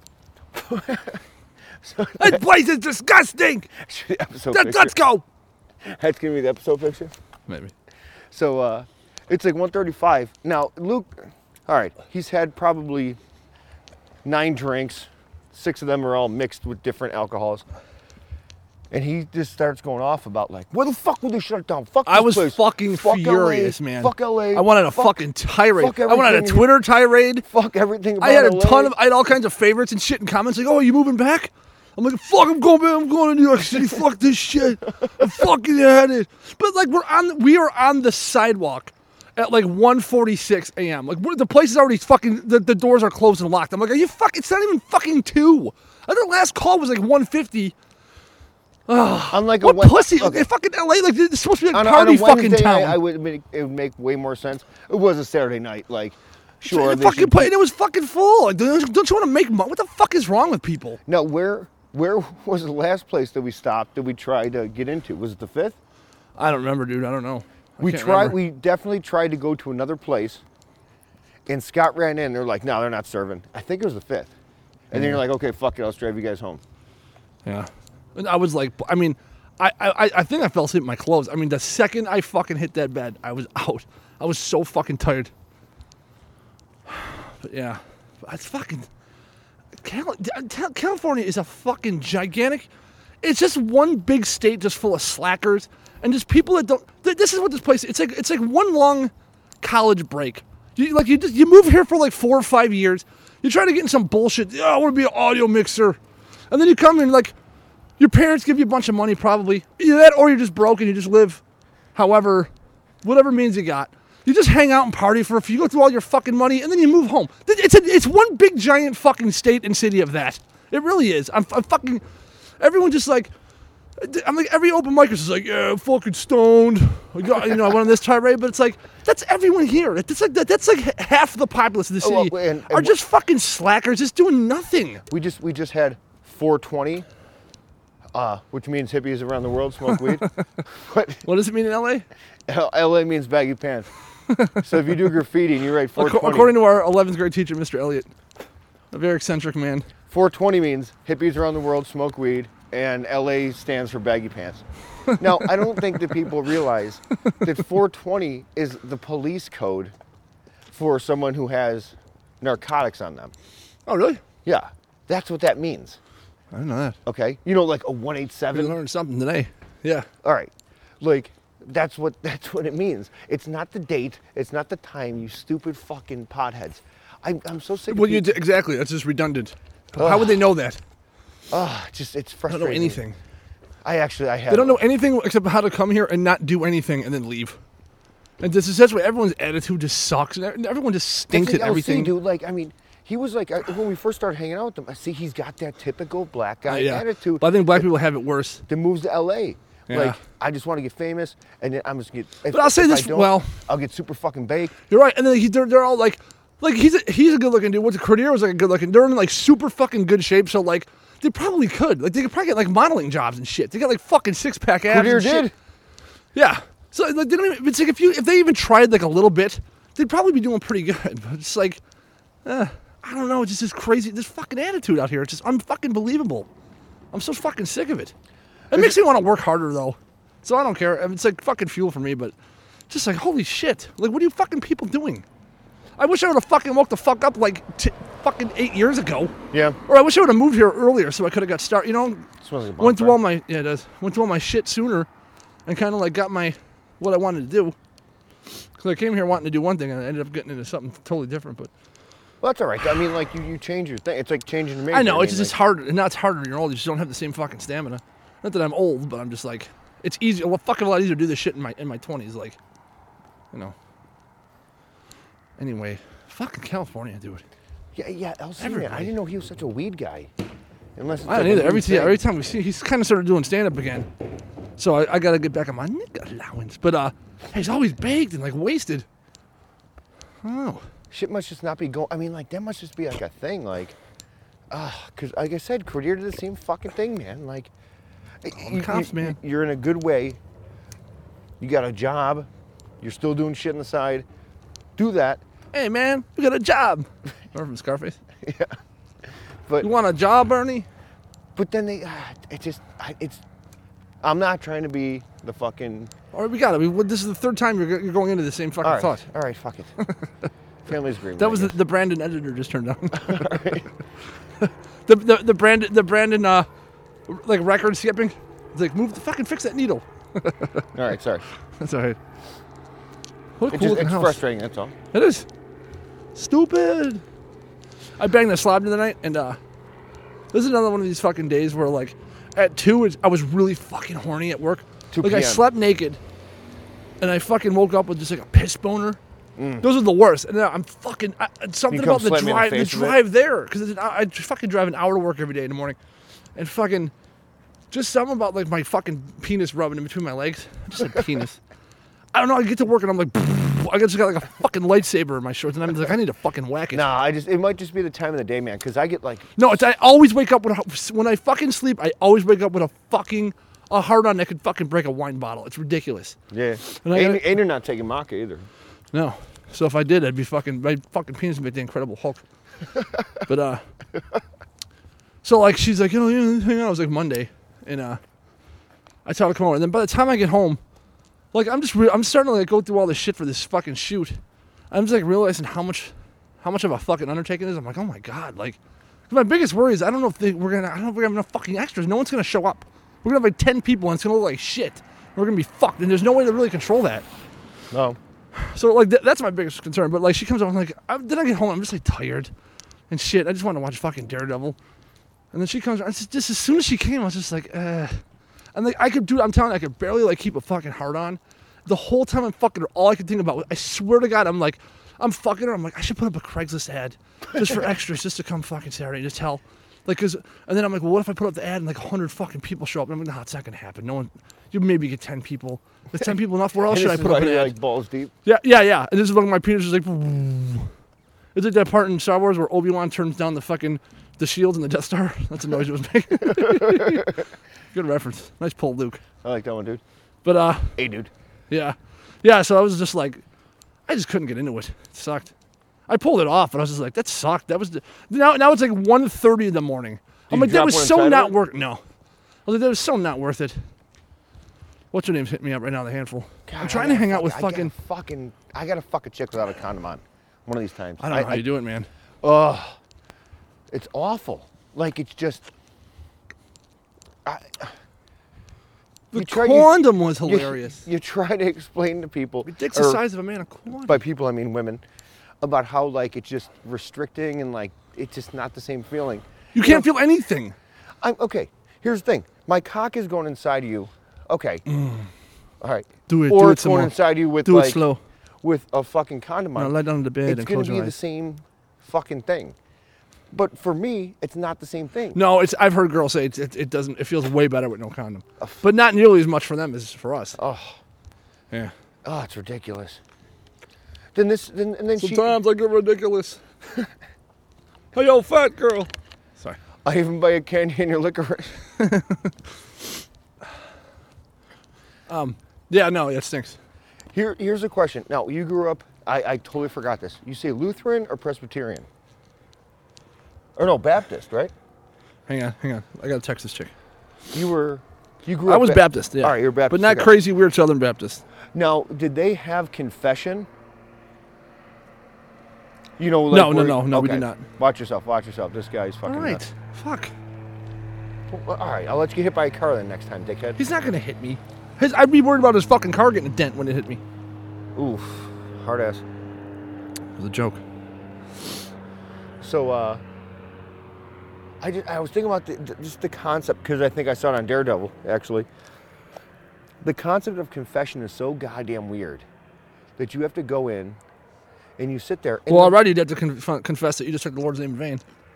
That place is disgusting. episode Let- picture. Let's go. That's gonna be the episode picture. Maybe. So uh, it's like one thirty-five. Now Luke, all right, he's had probably nine drinks, six of them are all mixed with different alcohols. And he just starts going off about like, where the fuck would they shut it down? Fuck this I was place. fucking Fuck furious, L A. man. Fuck L A. I wanted a fuck, fucking tirade. fuck I wanted a everything. Twitter tirade. Fuck everything about I had a L A. ton of, I had all kinds of favorites and shit in comments like, oh, are you moving back? I'm like, fuck, I'm going back. I'm going to New York City. Fuck this shit. I'm fucking headed. But like, we're on, we are on the sidewalk at like one forty-six a.m. Like, we're, the place is already fucking, the, the doors are closed and locked. I'm like, are you fucking, it's not even fucking two. I think the last call was like one fifty. On like What a Wed- pussy? okay. Like, fucking L A, like, it's supposed to be like on, party on a fucking Wednesday town. night, I would make, it would make way more sense. It was a Saturday night, like sure. It they fucking should play, keep- and it was fucking full. Like, don't, don't you want to make money? What the fuck is wrong with people? Now, where where was the last place that we stopped that we tried to get into? Was it the Fifth? I don't remember, dude. I don't know. I We can't tried. remember. We definitely tried to go to another place, and Scott ran in. They're like, "No, they're not serving." I think it was the Fifth, and then you're like, "Okay, fuck it, I'll just drive you guys home." Yeah. And I was like, I mean, I, I, I think I fell asleep in my clothes. I mean, the second I fucking hit that bed, I was out. I was so fucking tired. But yeah, it's fucking. Cal- California is a fucking gigantic. It's just one big state, just full of slackers and just people that don't. th- This is what this place. It's like it's like one long college break. You like you just you move here for like four or five years. You try to get in some bullshit. Yeah, I want to be an audio mixer, and then you come in like your parents give you a bunch of money, probably either that or you're just broke and you just live, however, whatever means you got. You just hang out and party for a few. You go through all your fucking money, and then you move home. It's a, it's one big giant fucking state and city of that. It really is. I'm, I'm fucking. Everyone just like. I'm like every open mic is like, yeah, I'm fucking stoned. I got, you know, I went on this tirade, but it's like that's everyone here. That's like that's like half the populace of the Oh, city well, and- and are just fucking slackers, just doing nothing. We just we just had four twenty, uh, which means hippies around the world smoke weed. But What does it mean in L A? L A means baggy pants. So if you do graffiti and you write four Ac- twenty, According to our eleventh grade teacher, Mister Elliott, a very eccentric man. four twenty means hippies around the world smoke weed, and L A stands for baggy pants. Now, I don't think that people realize that four twenty is the police code for someone who has narcotics on them. Oh, really? Yeah, that's what that means. I didn't know that. Okay, you know, like a one eight We seven. learned something today. Yeah. All right, like that's what that's what it means. It's not the date. It's not the time. You stupid fucking potheads. I'm I'm so sick. Well, of you people. d- exactly. That's just redundant. How would they know that? Oh, just it's They don't frustrating. know anything. I actually I have. They don't know anything except how to come here and not do anything and then leave. And this is that's why everyone's attitude just sucks. And everyone just stinks That's at the L C, everything. dude. Like I mean, he was like I, when we first started hanging out with him. I see he's got that typical black guy Uh, yeah. attitude. But I think black people have it worse. that moves to L A. Yeah. Like I just want to get famous, and then I'm just get. If, But I'll say if I this, don't, well- I'll get super fucking baked. You're right. And then he, they're, they're all like, like he's a, he's a good looking dude. What's Cordier was like a good looking. They're in like super fucking good shape. So like they probably could. Like they could probably get like modeling jobs and shit. They got like fucking six pack abs. Kadir and shit. did. Yeah. So like, they don't even, it's like if you if they even tried like a little bit, they'd probably be doing pretty good. But it's like, uh, I don't know. It's just this crazy, this fucking attitude out here. It's just unfucking believable. I'm so fucking sick of it. It makes me want to work harder though. So I don't care. I mean, it's like fucking fuel for me. But just like holy shit. Like what are you fucking people doing? I wish I would have fucking woke the fuck up like t- fucking eight years ago. Yeah. Or I wish I would have moved here earlier so I could have got started. You know, Smells like a went through bonfire. all my yeah, it does. Went through all my shit sooner, and kind of like got my what I wanted to do. Because I came here wanting to do one thing, and I ended up getting into something totally different. But Well, that's all right. I mean, like you, you change your thing. It's like changing your major. I know mean, it's just like, harder, and now it's harder. You're old. You just don't have the same fucking stamina. Not that I'm old, but I'm just like it's easier. Well, fucking a lot easier to do this shit in my in my twenties. Like, you know. Anyway, fucking California, dude. Yeah, yeah. L C, man, Everybody. I didn't know he was such a weed guy. Unless it's I don't like a either. Every weed time, thing. every time we see, he's kind of started doing stand up again. So I, I got to get back on my nigga allowance. But uh, he's always baked and like wasted. I don't know. Shit must just not be going. I mean, like that must just be like a thing. Like, ah, because like I said, Cordier did the same fucking thing, man. Like, you, cops, you- man. You're in a good way. You got a job. You're still doing shit on the side. Do that. Hey man, we got a job. Remember from Scarface? But You want a job, Bernie? but then they, ah, it just, I, it's. I'm not trying to be the fucking. Or we got it. We, this is the third time you're, go- you're going into the same fucking All right, thought. all right, fuck it. Family's agreement. That I was the, guess. the Brandon editor just turned on. The the the Brandon the Brandon uh like record skipping. It's like move the fucking fix that needle. All right, sorry. That's all right. What a It cool just, looking it's house. frustrating. That's all. It is. Stupid. I banged the slab the other night, and uh, this is another one of these fucking days where, like, at two, it's, I was really fucking horny at work. two Like, I p.m. slept naked, and I fucking woke up with just, like, a piss boner. Those are the worst. And then I'm fucking... I, it's something You come about the slam me in the drive, the face with it? drive there. Because I, I fucking drive an hour to work every day in the morning. And fucking... Just something about, like, my fucking penis rubbing in between my legs. I just said penis. I don't know. I get to work, and I'm like... I just got, like, a fucking lightsaber in my shorts. And I'm like, I need to fucking whack it. Nah, I just it might just be the time of the day, man. Because I get like No, it's I always wake up with a, when I fucking sleep. I always wake up with a fucking a hard on that could fucking break a wine bottle. It's ridiculous. yeah, And I and, gotta- and you're not taking maca either. No, so if I did, I'd be fucking my fucking penis would be the Incredible Hulk. But uh, so like she's like, you know, you know, hang on. It was like Monday, and uh, I tell her to come over. And then by the time I get home, like I'm just re- I'm starting to like go through all this shit for this fucking shoot. I'm just like realizing how much how much of a fucking undertaking it is. I'm like, oh my god, like. My biggest worry is I don't know if they, we're gonna I don't know if we have enough fucking extras. No one's gonna show up. We're gonna have like ten people and it's gonna look like shit. We're gonna be fucked, and there's no way to really control that. No. So like th- that's my biggest concern. But like she comes over, I'm like, I, then I get home, I'm just like tired and shit. I just want to watch fucking Daredevil. And then she comes, and just, just as soon as she came, I was just like, uh. And like I could do, I'm telling you, I could barely like keep a fucking heart on. The whole time I'm fucking her, all I could think about, was, I swear to God, I'm like, I'm fucking her. I'm like, I should put up a Craigslist ad just for extras, just to come fucking Saturday, just tell. Like, cause, and then I'm like, well, what if I put up the ad and like a hundred fucking people show up? And I'm like, nah, it's not gonna happen. No one, you maybe get ten people. Is ten people enough? Where else And should I this is put up why an you're, ad? like balls deep. Yeah, yeah, yeah. And this is when my penis is like, it's like that part in Star Wars where Obi-Wan turns down the fucking, the shields in the Death Star. That's the noise it was making. Good reference. Nice pull, Luke. I like that one, dude. But, uh, Hey, dude. yeah. Yeah, so I was just like, I just couldn't get into it. It sucked. I pulled it off, but I was just like, that sucked. That was, the, now now it's like one thirty in the morning. I'm you like, that drop was one so inside of not it? worth, no. I was like, that was so not worth it. What's her name's hitting me up right now, the handful. I'm God, trying I to gotta hang out fuck- with I gotta fucking, fucking. I gotta fuck a chick without a condom on. One of these times. I don't know how you do it, man. Ugh. It's awful. Like it's just. I, The you try- you- condom was you- hilarious. You, try to explain to people. Your dick's the or size of a man of corn. by people, I mean women, about how like it's just restricting and like it's just not the same feeling. You can't feel anything. I'm okay. Here's the thing. My cock is going inside of you. Okay. All right. Do it, Or do it it's some going more. inside you with Do it like slow. with a fucking condom on. Now lie down on the bed it's and gonna close be your the eyes. same fucking thing. But for me, it's not the same thing. No, it's. I've heard girls say it's, it, it doesn't. It feels way better with no condom, but not nearly as much for them as for us. Oh, Yeah. oh, it's ridiculous. Then this, then and then Sometimes I get ridiculous. Hey, old fat girl. Sorry. she. I even buy a candy in your licorice. Yeah, no, it stinks. Here, here's a question. Now, you grew up. I, I totally forgot this. You say Lutheran or Presbyterian? Or no, Baptist, right? Hang on, hang on. I gotta text this chick. You were. You grew I up. was Ba- Baptist, yeah. All right, you're Baptist. but not okay. crazy weird Southern Baptist. Now, did they have confession? You know, like No, no, where- no, no, we okay. did not. Watch yourself. Watch yourself. This guy's fucking. All right, nuts. fuck. Well, all right, I'll let you get hit by a car then next time, dickhead. He's not gonna hit me. His, I'd be worried about his fucking car getting a dent when it hit me. Oof, hard ass. It was a joke. So, uh, I just, I was thinking about the, the, just the concept because I think I saw it on Daredevil actually. The concept of confession is so goddamn weird that you have to go in and you sit there. And Well, already you have to conf- confess that you just took the Lord's name in vain.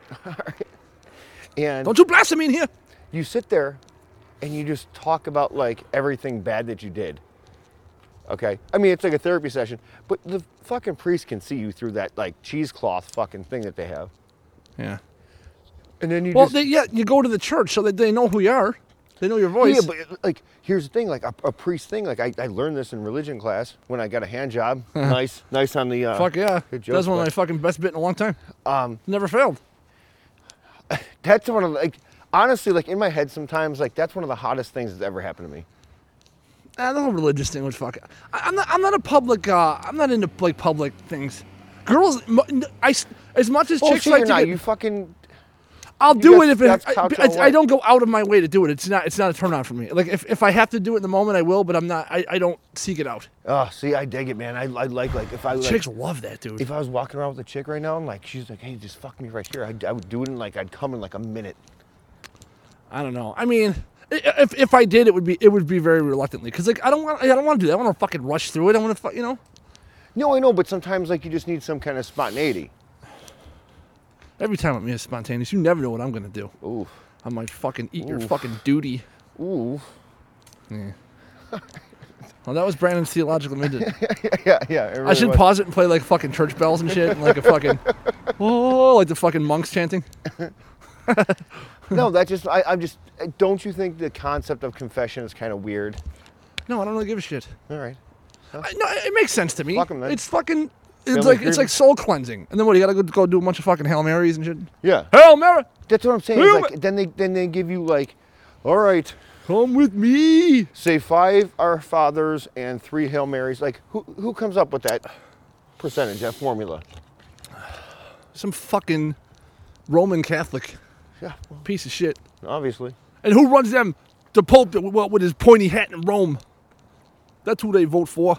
and Don't you blaspheme in here? you sit there and you just talk about like everything bad that you did. Okay? I mean, it's like a therapy session, but the fucking priest can see you through that like cheesecloth fucking thing that they have. Yeah. And then you Well, just they, yeah, you go to the church so that they know who you are. They know your voice. Yeah, but like here's the thing, like a, a priest thing, like I, I learned this in religion class when I got a hand job. nice, nice on the uh Fuck yeah. good joke, That's one of but- my fucking best bit in a long time. Um Never failed. that's one of the, like honestly, like in my head sometimes, like that's one of the hottest things that's ever happened to me. Ah, the whole religious thing was fuck. I, I'm not. I'm not a public. Uh, I'm not into like public things. Girls, m- I s- as much as Oh chicks shit, like you're to not. get, You fucking I'll You do got it if it, Scott's I, couch I, all I wet. don't go out of my way to do it. It's not. It's not a turn on for me. Like if, if I have to do it in the moment, I will. But I'm not. I, I don't seek it out. Oh, see, I dig it, man. I, I like like if I like, Chicks love that, dude. if I was walking around with a chick right now and like she's like, hey, just fuck me right here. I, I would do it in like I'd come in like a minute. I don't know. I mean, i- if if I did, it would be it would be very reluctantly because like I don't want I don't want to do that. I want to fucking rush through it. I want to you know. No, I know, but sometimes like you just need some kind of spontaneity. Every time with me is spontaneous. You never know what I'm gonna do. Ooh, I might fucking eat your Oof. fucking duty. ooh, Yeah. Well, that was Brandon's theological midget. yeah, yeah. it I really should was. pause it and play like fucking church bells and shit, and like a fucking, oh, like the fucking monks chanting. No, that just I, I'm just. Don't you think the concept of confession is kind of weird? No, I don't really give a shit. All right. I, no, it makes sense to me. Fuck 'em, then. It's fucking, it's Family like it's agreement. like soul cleansing. And then what? You gotta go, go do a bunch of fucking Hail Marys and shit. Yeah. Hail Mary, That's what I'm saying. Wait a Is like, then they then they give you like, all right, come with me. say five Our Fathers and three Hail Marys. Like who who comes up with that percentage, that formula? Some fucking Roman Catholic Yeah, piece of shit. obviously. And who runs them? The Pope that- with with his pointy hat in Rome. That's who they vote for.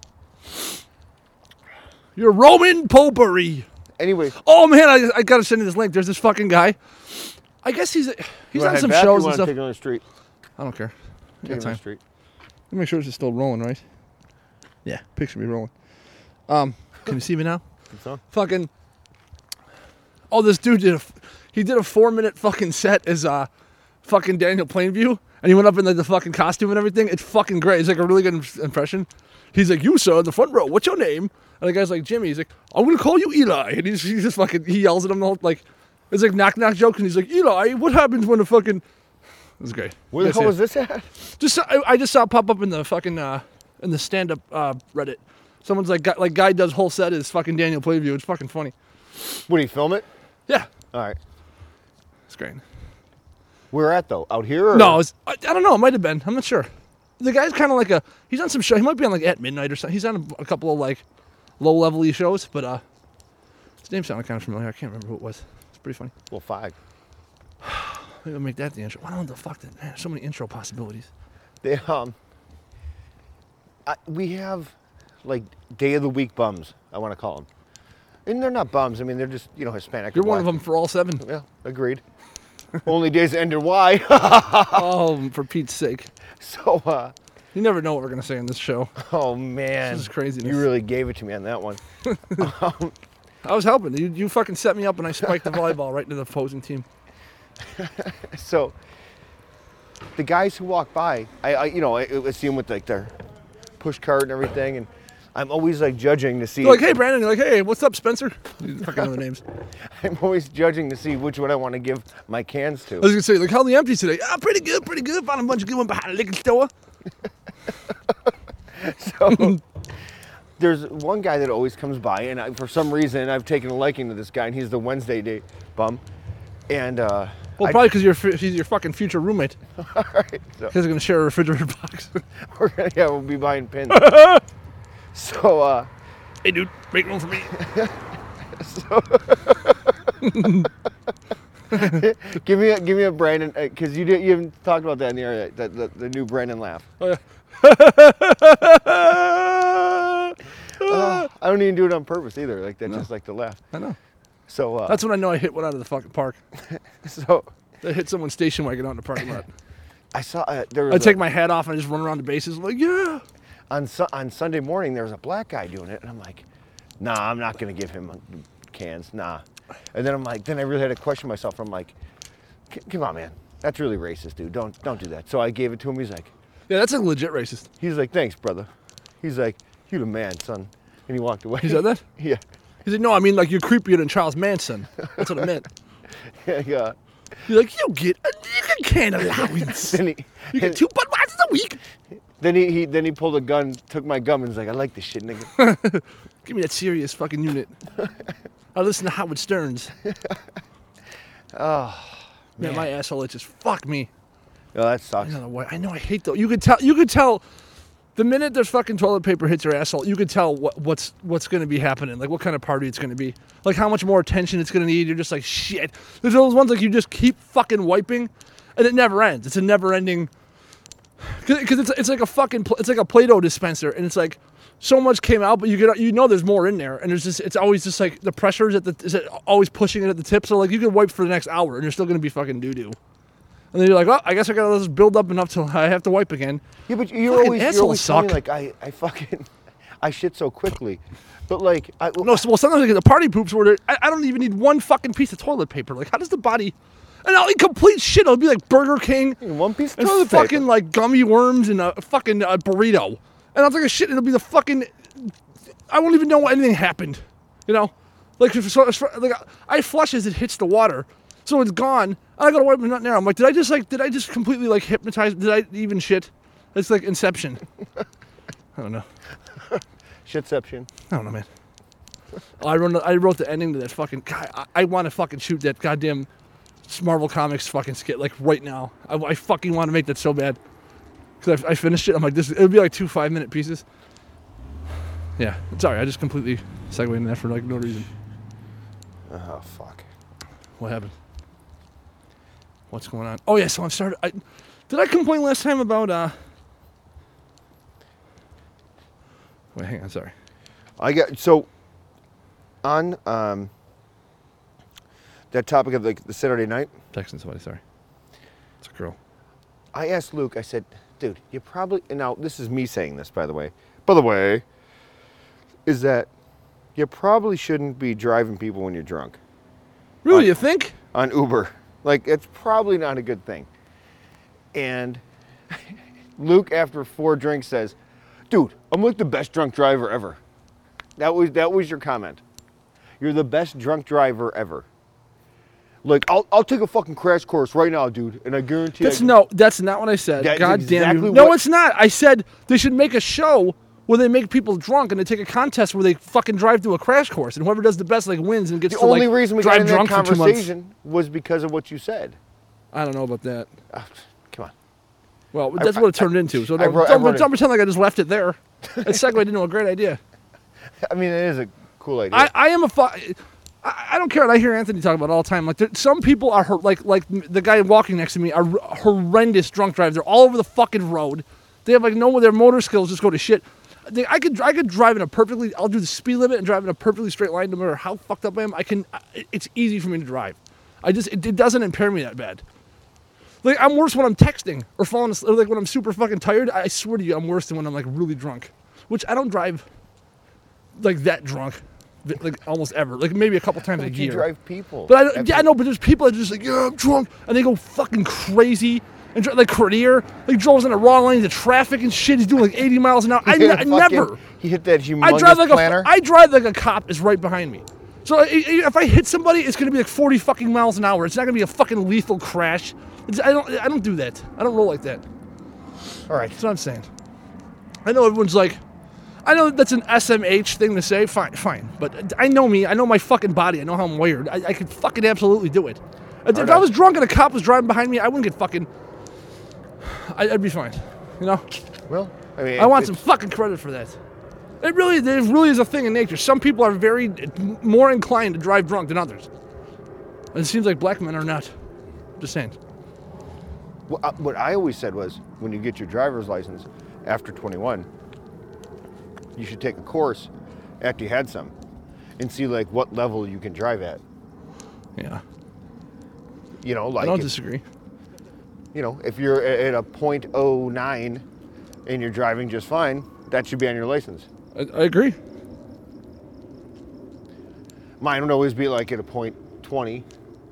You're Roman Popery. Anyway, Oh man, I, I gotta send you this link. There's this fucking guy. I guess he's he's you wanna on head some back or shows you and wanna stuff. Take it on the street. I don't care. I Take got it on the time. street. Let me make sure this is still rolling, right? Yeah, picture me rolling. Um, can you see me now? Think so? Fucking. Oh, this dude did a f- he did a four minute fucking set as uh fucking Daniel Plainview, and he went up in like, the fucking costume and everything. It's fucking great. It's like a really good im- impression. He's like, "You sir, in the front row. What's your name?" And the guy's like, "Jimmy." He's like, "I'm gonna call you Eli." And he's, he's just fucking he yells at him the whole like it's like knock knock joke, and he's like, "Eli, what happens when a fucking?" It was great. Where the That's hell it. is this at? Just saw- I, I just saw it pop up in the fucking uh, in the stand up uh, Reddit. Someone's like, guy- like guy does whole set as fucking Daniel Plainview. It's fucking funny. Would he film it? Yeah, All right. it's great. Where at though? Out here? Or? No, it's, I, I don't know. It might have been. I'm not sure. The guy's kind of like a. He's on some show. He might be on like At Midnight or something. He's on a, a couple of like low level shows, but uh, his name sounded kind of familiar. I can't remember who it was. It's pretty funny. Well, five. Maybe I'll make that the intro. Why don't the fuck that? Man, so many intro possibilities. They, um, I, we have like day of the week bums. I want to call them, and they're not bums. I mean, they're just you know Hispanic. You're or one of black. them for all seven. Yeah, agreed. Only days that end in Y. Oh, for Pete's sake. So, uh, You never know what we're gonna say on this show. oh man, This is craziness. You really gave it to me on that one. I was helping. You, you fucking set me up and I spiked the volleyball right into the opposing team. So, the guys who walk by, I, I you know, I, I see them with like their push cart and everything, and I'm always like judging to see. You're like, hey, Brandon. You're like, hey, what's up, Spencer? You fucking know the names. I'm always judging to see which one I want to give my cans I to. was gonna say, like, how the empties today? Ah, pretty good, pretty good. Found a bunch of good ones behind the liquor store. So, there's one guy that always comes by, and I, for some reason, I've taken a liking to this guy, and he's the Wednesday day bum. And uh, Well, I- probably because you're f- he's your fucking future roommate. all right, so You guys are gonna share a refrigerator box. we're gonna, yeah, we'll be buying pins. So, uh, Hey, dude, make room for me. give me a give me a Brandon, because you did you haven't talked about that in the area, that the, the new Brandon laugh. Oh, yeah. Uh, I don't even do it on purpose either. Like that's No. just like the laugh. I know. So, uh, That's when I know I hit one out of the fucking park. so I hit someone's station wagon out in the parking lot. I saw uh, there was I a- take my hat off and I just run around the bases. I'm like, yeah. on Su- on Sunday morning there was a black guy doing it, and I'm like, nah, I'm not gonna give him cans, nah. And then I'm like, then I really had to question myself. I'm like, "C- come on, man, that's really racist, dude. Don't don't do that. So I gave it to him. He's like, Yeah, that's a legit racist. he's like, thanks, brother. He's like, you the man, son. And he walked away. He said that? Yeah. He's like, no, I mean, like, you're creepier than Charles Manson. That's what I meant. Yeah. You're like, you get a nigga can allowance. Then he, You get two Budweisers a week. then he, he then he pulled a gun, took my gum, and was like, I like this shit, nigga. Give me that serious fucking unit. I listen to Howard Stearns. Oh, Man, my asshole itches. Fuck me. oh, that I sucks. don't know why. I know I hate those. You could tell. You could tell The minute there's fucking toilet paper hits your asshole, you can tell what, what's what's going to be happening, like what kind of party it's going to be, like how much more attention it's going to need. You're just like, shit. There's those ones like you just keep fucking wiping, and it never ends. It's a never-ending, because it's it's like a fucking it's like a Play-Doh dispenser, and it's like so much came out, but you get you know there's more in there, and there's just it's always just like the pressure is at the is it always pushing it at the tip, so like you can wipe for the next hour, and you're still going to be fucking doo doo. And then you're like, oh, I guess I gotta let this build up enough till I have to wipe again. Yeah, but you're Fucking always, you're assholes always telling me, suck. like, I, I fucking, I shit so quickly. But, like, I, No, so- well, sometimes I get the party poops where I, I don't even need one fucking piece of toilet paper. Like, how does the body... And I'll eat complete shit. It'll be like Burger King. one piece of and toilet fucking, paper. like, gummy worms and a fucking uh, burrito. And I'll take a shit and it'll be the fucking... I won't even know what anything happened. You know? Like, if, so, like I flush as it hits the water. So it's gone. And I gotta wipe my nut now. I'm like, did I just, like, did I just completely, like, hypnotize... Did I even shit? It's like Inception. I don't know. Shitception. I don't know, man. I wrote, I wrote the ending to that fucking... God, I, I want to fucking shoot that goddamn Marvel Comics fucking skit, like, right now. I, I fucking want to make that so bad. Because I, I finished it. I'm like, this. It would be like two five-minute pieces. Yeah. Sorry, I just completely segued into that for, like, no reason. Oh, fuck. What happened? What's going on? Oh, yeah, so I'm started... I, did I complain last time about... uh? Wait, hang on, sorry. I got, so, on um, that topic of, like, the Saturday night, Texting somebody, sorry. It's a girl. I asked Luke, I said, dude, you probably, and now this is me saying this, by the way, by the way, is that you probably shouldn't be driving people when you're drunk Really, Uh, you think? on Uber. Like, it's probably not a good thing. And Luke, after four drinks, says, dude, I'm like the best drunk driver ever. That was that was your comment. You're the best drunk driver ever. Like, I'll I'll take a fucking crash course right now, dude, and I guarantee That's I can- no, that's not what I said. That's God damn exactly you. No, what- it's not. I said they should make a show where they make people drunk and they take a contest where they fucking drive through a crash course and whoever does the best like wins and gets The to only like reason we got drive in that drunk for two months. conversation was because of what you said. I don't know about that. Ah, come on. Well, that's what it turned into. So I don't, wrote- I don't, wrote it. don't pretend like I just left it there. That segued into a great idea. I mean, it is a cool idea. I, I am a fu- I, I don't care what I hear Anthony talk about all the time. Like there, some people are hor- like like the guy walking next to me are r- horrendous drunk drivers. They're all over the fucking road. They have like no their motor skills just go to shit. They, I could I could drive in a perfectly I'll do the speed limit and drive in a perfectly straight line no matter how fucked up I am. I can I- it's easy for me to drive. I just it, it doesn't impair me that bad. Like I'm worse when I'm texting or falling asleep. Or like when I'm super fucking tired. I swear to you, I'm worse than when I'm like really drunk. Which I don't drive like that drunk, like almost ever. Like maybe a couple times a But year. you drive people. But I don't, That's yeah, what- no, but there's people that are just like, yeah, I'm drunk, and they go fucking crazy. And dri- like Cordier, like drove in the wrong lane to traffic and shit. He's doing like eighty miles an hour. I, He hit I a fucking- never. He hit that humongous I drive like planner. a. I drive like a cop is right behind me. So i- i- if I hit somebody, it's gonna be like forty fucking miles an hour. It's not gonna be a fucking lethal crash. It's, I don't. I don't do that. I don't roll like that. All right. That's what I'm saying. I know everyone's like, I know that's an S M H thing to say. Fine, fine. But I know me. I know my fucking body. I know how I'm wired. I, I could fucking absolutely do it. If Okay. I was drunk and a cop was driving behind me, I wouldn't get fucking. I, I'd be fine. You know. Well, I mean, I want it- some fucking credit for that. It really, there really is a thing in nature. Some people are very more inclined to drive drunk than others. And it seems like black men are not. Just saying. Well, uh, what I always said was, when you get your driver's license after twenty-one, you should take a course after you had some, and see like what level you can drive at. Yeah. You know, like I don't if- disagree. you know, if you're a- at a point oh nine and you're driving just fine, that should be on your license. I, I agree. Mine would always be like at a point twenty.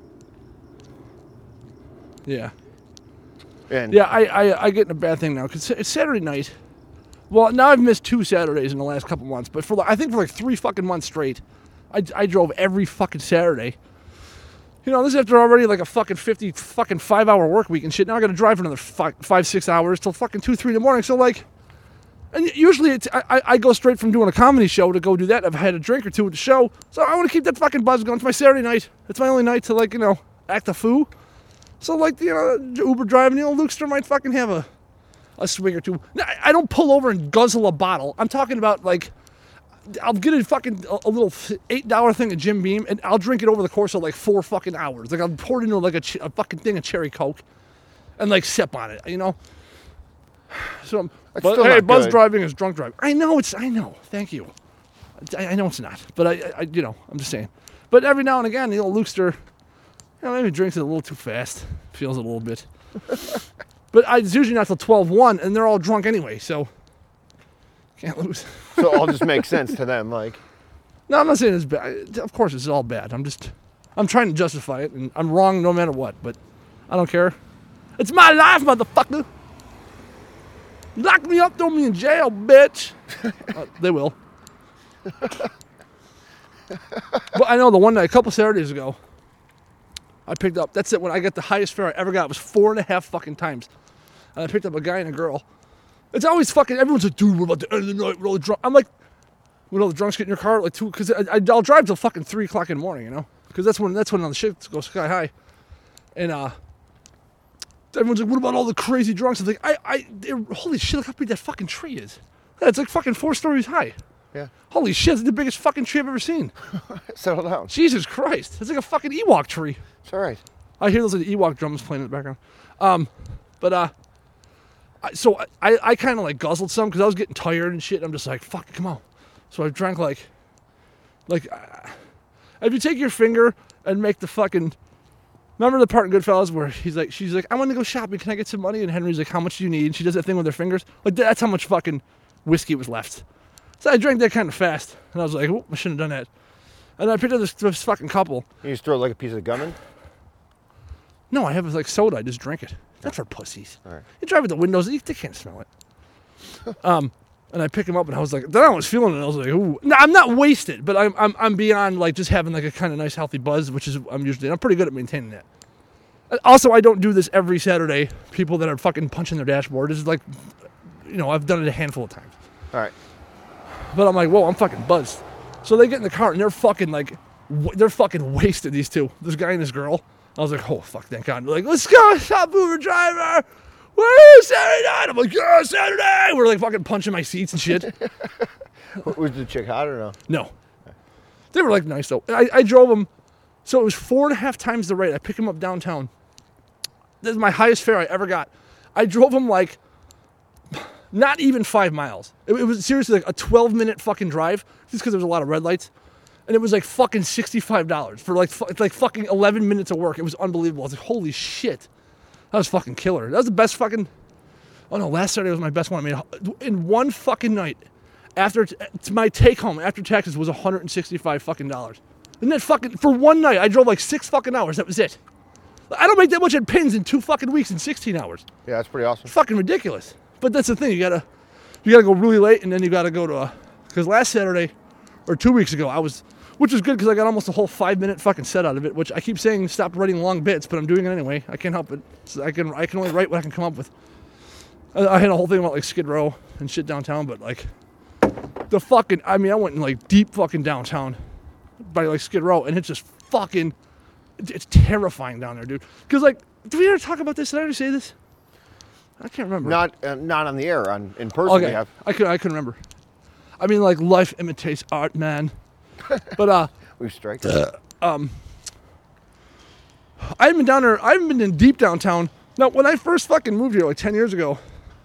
Yeah. And Yeah, I, I, I get in a bad thing now because it's Saturday night. Well, now I've missed two Saturdays in the last couple months, but for like, I think for like three fucking months straight, I, I drove every fucking Saturday. You know, this is after already like a fucking fifty fucking five hour work week and shit. Now I got to drive for another five, five six hours till fucking two three in the morning. So like, and usually it's I, I- I go straight from doing a comedy show to go do that. I've had a drink or two at the show, so I want to keep that fucking buzz going. It's my Saturday night. It's my only night to like you know act a fool. So like you know Uber driving, you know Lukester might fucking have a a swig or two. I, I don't pull over and guzzle a bottle. I'm talking about like, I'll get a fucking a, a little eight dollar thing of Jim Beam, and I'll drink it over the course of like four fucking hours. Like I'll pour it into like a, ch- a fucking thing of cherry Coke, and like sip on it. You know. So, I'm, That's but still hey, not buzz good. driving is drunk driving. I know it's. I know. Thank you. I, I know it's not, but I, I, you know, I'm just saying. But every now and again, the old Lukester, you know, maybe drinks it a little too fast. Feels it a little bit. But I, it's usually not till twelve one, and they're all drunk anyway, so can't lose. So it all just makes sense to them. Like, No, I'm not saying it's bad. Of course, it's all bad. I'm just, I'm trying to justify it, and I'm wrong no matter what. But I don't care. It's my life, motherfucker. Lock me up, throw me in jail, bitch. uh, they will. But I know the one night, a couple Saturdays ago, I picked up, that's it, when I got the highest fare I ever got, it was four and a half fucking times. And I picked up a guy and a girl. It's always fucking, everyone's like, dude, we're about to end of the night, we're all drunk. I'm like, when all the drunks get in your car, like two, because I'll drive till fucking three o'clock in the morning, you know? Because that's when, that's when all the shit goes sky high. And, uh, everyone's like, what about all the crazy drunks? I'm like, I, I, holy shit, look how big that fucking tree is. Yeah, it's like fucking four stories high. yeah, Holy shit, it's the biggest fucking tree I've ever seen. settle down. Jesus Christ. It's like a fucking Ewok tree. It's all right. I hear those like Ewok drums playing in the background. Um, but, uh, I, so I, I kind of like guzzled some because I was getting tired and shit. I'm just like, fuck, come on. So I drank like, like, uh, if you take your finger and make the fucking, remember the part in Goodfellas where he's like, she's like, I want to go shopping. Can I get some money? And Henry's like, how much do you need? And she does that thing with her fingers. Like, that's how much fucking whiskey was left. So I drank that kind of fast. And I was like, oh, I shouldn't have done that. And I picked up this, this fucking couple. You just throw like a piece of gum in? No, I have like soda. I just drink it. That's for pussies. All right. You drive with the windows. They can't smell it. um, and I picked him up and I was like, then I was feeling it. I was like, ooh. No, I'm not wasted, but I'm, I'm, I'm beyond like just having like a kind of nice healthy buzz, which is I'm usually, I'm pretty good at maintaining that. Also, I don't do this every Saturday. People that are fucking punching their dashboard. This is like, you know, I've done it a handful of times. All right. But I'm like, whoa, I'm fucking buzzed. So they get in the car and they're fucking like, w- they're fucking wasted, these two. This guy and this girl. I was like, oh, fuck, thank God. They're like, let's go, stop Uber driver. Woo, Saturday night. I'm like, yeah, Saturday. We're like fucking punching my seats and shit. Was the chick hot or no? No. They were like nice though. I, I drove them. So it was four and a half times the rate. I picked them up downtown. This is my highest fare I ever got. I drove them like not even five miles. It, it was seriously like a twelve minute fucking drive just because there was a lot of red lights. And it was like fucking sixty-five dollars for like, fu- like fucking eleven minutes of work. It was unbelievable. I was like, holy shit. That was fucking killer. That was the best fucking, oh no, last Saturday was my best one. I mean, in one fucking night, after, t- my take home after taxes was one hundred sixty-five fucking dollars. Isn't that fucking, for one night, I drove like six fucking hours. That was it. I don't make that much at Pins in two fucking weeks in sixteen hours. Yeah, that's pretty awesome. It's fucking ridiculous. But that's the thing. You gotta, you gotta go really late, and then you gotta go to a, because last Saturday, or two weeks ago, I was, which was good because I got almost a whole five minute fucking set out of it, which I keep saying stop writing long bits, but I'm doing it anyway. I can't help it. So I can, I can only write what I can come up with. I, I had a whole thing about like Skid Row and shit downtown, but like, the fucking, I mean, I went in like deep fucking downtown by like Skid Row, and it's just fucking, it's terrifying down there, dude. Because like, did we ever talk about this? Did I ever say this? I can't remember. Not uh, not on the air, on in person. Okay, We have. I could I couldn't remember. I mean, like life imitates art, man. But uh, We've striked. I haven't been down there. I haven't been in deep downtown. Now, when I first fucking moved here like ten years ago,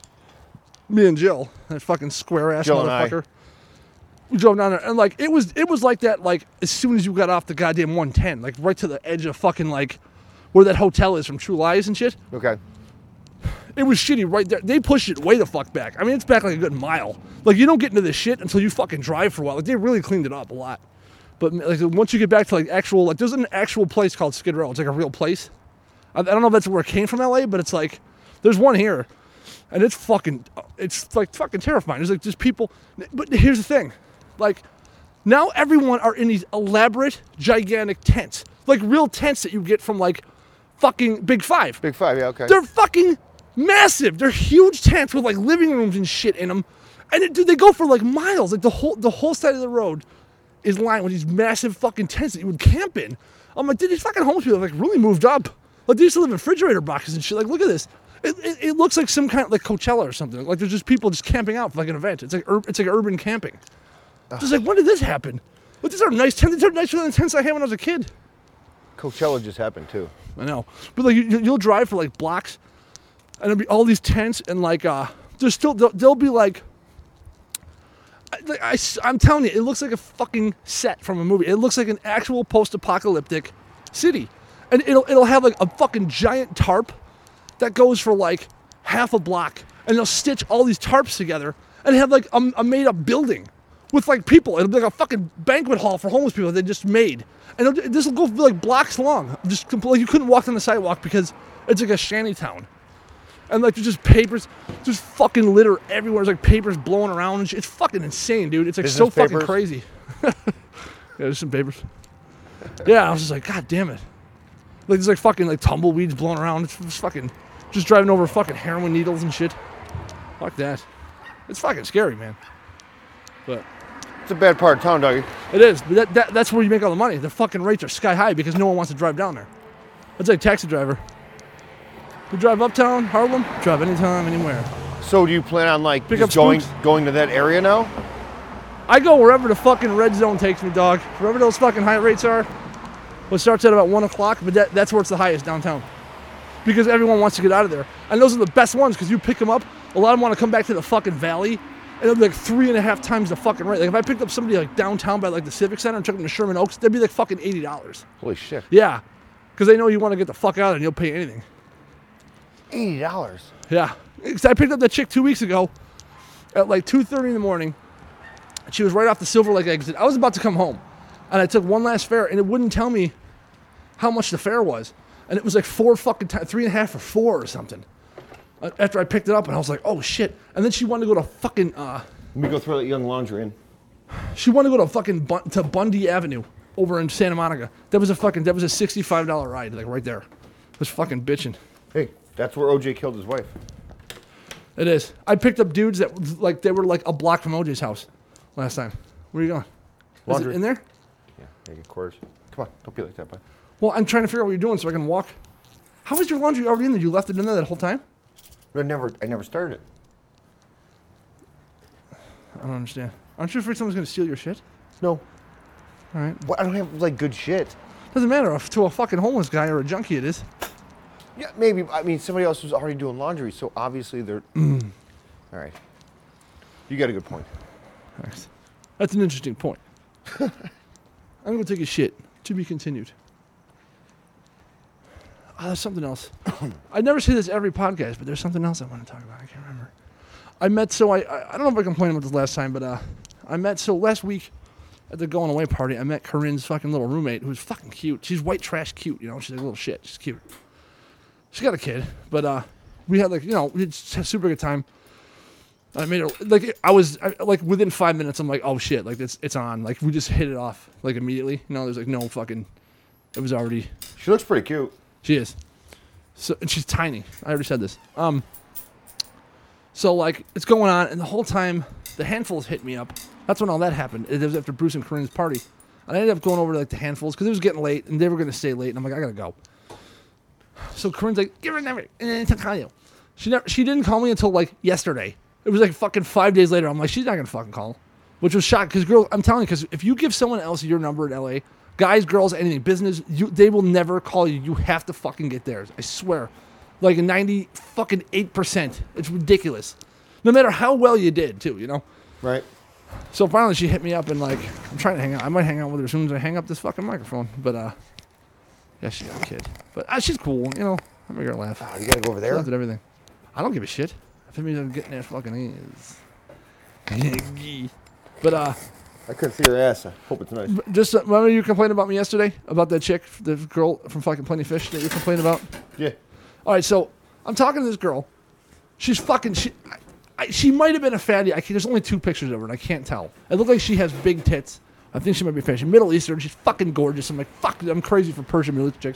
me and Jill, that fucking square ass Jill and I. motherfucker, we drove down there, and like it was it was like that. Like as soon as you got off the goddamn one ten, like right to the edge of fucking like where that hotel is from True Lies and shit. Okay. It was shitty right there. They pushed it way the fuck back. I mean, it's back like a good mile. Like, you don't get into this shit until you fucking drive for a while. Like, they really cleaned it up a lot. But, like, once you get back to, like, actual... Like, there's an actual place called Skid Row. It's, like, a real place. I, I don't know if that's where it came from, L A, but it's, like... There's one here. And it's fucking... It's, like, fucking terrifying. There's, like, just people... But here's the thing. Like, now everyone are in these elaborate, gigantic tents. Like, real tents that you get from, like, fucking Big Five. Big Five, yeah, okay. They're fucking... massive. They're huge tents with like living rooms and shit in them, and it, dude, they go for like miles. Like the whole the whole side of the road is lined with these massive fucking tents that you would camp in. I'm like, dude, these fucking homeless people have like really moved up. Like they used to live in refrigerator boxes and shit. Like look at this. It, it, it looks like some kind of like Coachella or something. Like there's just people just camping out for like an event. It's like ur- it's like urban camping. Just like when did this happen? But these are nice tents. These are nicer than the tents I had when I was a kid. Coachella just happened too. I know, but like you, you'll drive for like blocks, and there'll be all these tents and like uh, there's still they'll, they'll be like. I, I, I'm telling you, it looks like a fucking set from a movie. It looks like an actual post-apocalyptic city, and it'll it'll have like a fucking giant tarp that goes for like half a block, and they'll stitch all these tarps together and have like a, a made-up building with like people. It'll be like a fucking banquet hall for homeless people they just made, and this will go for like blocks long. Just like you couldn't walk on the sidewalk because it's like a shanty town. And like there's just papers, just fucking litter everywhere. There's like papers blowing around and shit. It's fucking insane, dude. It's like Business so fucking papers? crazy. Yeah, there's some papers. Yeah, I was just like, God damn it. Like there's like fucking like tumbleweeds blowing around. It's just fucking, just driving over fucking heroin needles and shit. Fuck that. It's fucking scary, man. But It's a bad part of town, doggy. it is. But that, that that's where you make all the money. The fucking rates are sky high because no one wants to drive down there. It's like taxi driver. You drive uptown, Harlem, drive anytime, anywhere. So do you plan on like Pick just up going scoops? going to that area now? I go wherever the fucking red zone takes me, dog. Wherever those fucking high rates are. Well, it starts at about one o'clock, but that, that's where it's the highest downtown. Because everyone wants to get out of there. And those are the best ones because you pick them up. A lot of them want to come back to the fucking valley. And it'll be like three and a half times the fucking rate. Like if I picked up somebody like downtown by like the Civic Center and took them to Sherman Oaks, they'd be like fucking eighty dollars. Holy shit. Yeah. Because they know you want to get the fuck out of there and you'll pay anything. eighty dollars. Yeah. 'Cause I picked up that chick two weeks ago at like two thirty in the morning. She was right off the Silver Lake exit. I was about to come home. And I took one last fare and it wouldn't tell me how much the fare was. And it was like four fucking times, three and a half for four or something. Uh, After I picked it up and I was like, oh shit. And then she wanted to go to fucking, uh, Let me go throw that young laundry in. she wanted to go to fucking Bun- to Bundy Avenue over in Santa Monica. That was a fucking, that was a sixty-five dollars ride, like right there. It was fucking bitching. Hey, that's where O J killed his wife. It is. I picked up dudes that like they were like a block from O J's house last time. Where are you going? Is Laundry. it in there? Yeah, make it quarters. Come on, don't be like that, bud. Well, I'm trying to figure out what you're doing so I can walk. How was your laundry already in there? You left it in there that whole time? I never, I never started it. I don't understand. Aren't you afraid someone's going to steal your shit? No. All right. What? I don't have like good shit. Doesn't matter if to a fucking homeless guy or a junkie it is. Yeah, maybe. I mean, somebody else was already doing laundry, so obviously they're. All right. You got a good point. Thanks. That's an interesting point. I'm going to take a shit. To be continued. Oh, there's something else. I never say this every podcast, but there's something else I want to talk about. I can't remember. I met, so I, I, I don't know if I complained about this last time, but uh, I met, so last week at the going away party, I met Corinne's fucking little roommate who's fucking cute. She's white trash cute, you know, she's like a little shit. She's cute. She's got a kid, but uh, we had like, you know, we had a super good time. I made her, like, I was, I, like, within five minutes, I'm like, oh shit, like, it's, it's on. Like, we just hit it off, like, immediately. You know, there's like no fucking, it was already. She looks pretty cute. She is. So, and she's tiny. I already said this. Um. So, like, it's going on, and the whole time, the handfuls hit me up. That's when all that happened. It was after Bruce and Corinne's party. And I ended up going over to, like, the handfuls, because it was getting late, and they were going to stay late, and I'm like, I gotta go. So Corinne's like, give her a number, and then to call you. She never, she didn't call me until, like, yesterday. It was, like, fucking five days later. I'm like, she's not gonna fucking call. Which was shocked, because, girl, I'm telling you, because if you give someone else your number in L A, guys, girls, anything, business, you, they will never call you. You have to fucking get theirs. I swear. Like a ninety fucking eight percent. It's ridiculous. No matter how well you did, too, you know? Right. So finally she hit me up and like, I'm trying to hang out. I might hang out with her as soon as I hang up this fucking microphone. But uh, yeah, she got a kid. But uh, she's cool, you know? I make her laugh. Oh, you gotta go over She there. laughed at everything. I don't give a shit. If it means I'm getting that fucking ass. But uh, I couldn't see her ass. I hope it's nice. just uh, remember you complained about me yesterday? About that chick, the girl from fucking Plenty Fish that you complained about? Yeah. All right, so I'm talking to this girl. She's fucking. She, I, I, she might have been a fatty. I can, there's only two pictures of her, and I can't tell. It looked like she has big tits. I think she might be a fatty. She's Middle Eastern. She's fucking gorgeous. I'm like, fuck. I'm crazy for Persian Middle Eastern chicks.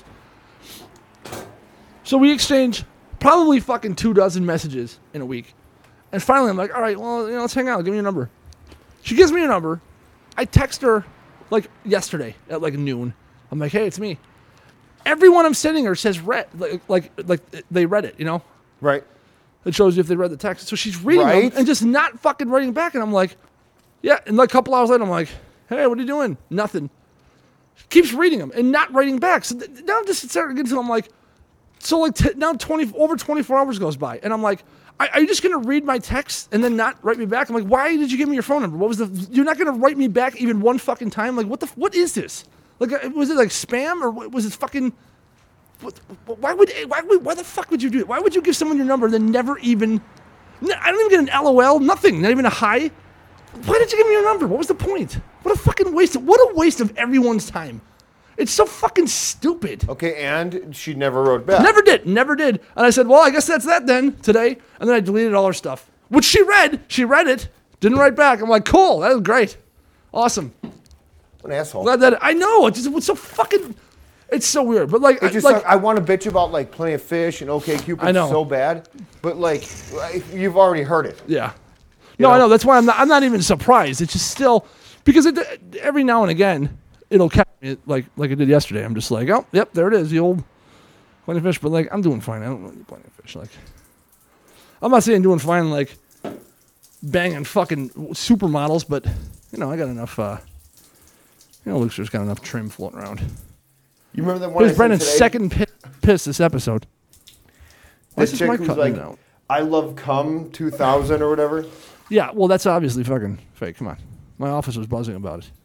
So we exchange probably fucking two dozen messages in a week, and finally I'm like, all right, well, you know, let's hang out. Give me your number. She gives me a number. I text her like yesterday at like noon. I'm like, hey, it's me. everyone I'm sending her says read, like, like, like they read it, you know? Right. It shows you if they read the text. So she's reading Right. them and just not fucking writing back. And I'm like, yeah. And like a couple hours later, I'm like, hey, what are you doing? Nothing. Keeps reading them and not writing back. So th- now I'm just starting to get to, I'm like, so like t- now twenty over twenty-four hours goes by. And I'm like, are, are you just going to read my text and then not write me back? I'm like, why did you give me your phone number? What was the, you're not going to write me back even one fucking time? Like, what the, what is this? Like, uh, was it like spam or was it fucking, what, why would, why would, why the fuck would you do it? Why would you give someone your number and then never even, I don't even get an L O L, nothing, not even a hi. Why did you give me your number? What was the point? What a fucking waste, of, what a waste of everyone's time. It's so fucking stupid. Okay, and she never wrote back. Never did, never did. And I said, well, I guess that's that then, today. And then I deleted all her stuff, which she read. She read it, didn't write back. I'm like, cool, that was great. Awesome. An asshole. Glad that, I know, it's just it's so fucking, it's so weird. But like, It's just like, like, I want to bitch about like Plenty of Fish and OK Cupid I know. so bad, but like you've already heard it. yeah. No, know? I know, that's why I'm not, I'm not even surprised. It's just still, because it, every now and again, it'll catch me like, like it did yesterday. I'm just like, oh, yep, there it is, the old Plenty of Fish. But like, I'm doing fine. I don't really need Plenty of Fish. Like, I'm not saying doing fine like banging fucking supermodels, but you know, I got enough, uh, you know, Luke's got enough trim floating around. You remember that one? Here's I said Brendan's today? second pi- piss this episode. Why That is chick my who's cut like, in and out? I love cum two thousand or whatever. Yeah, well, that's obviously fucking fake. Come on. My office was buzzing about it.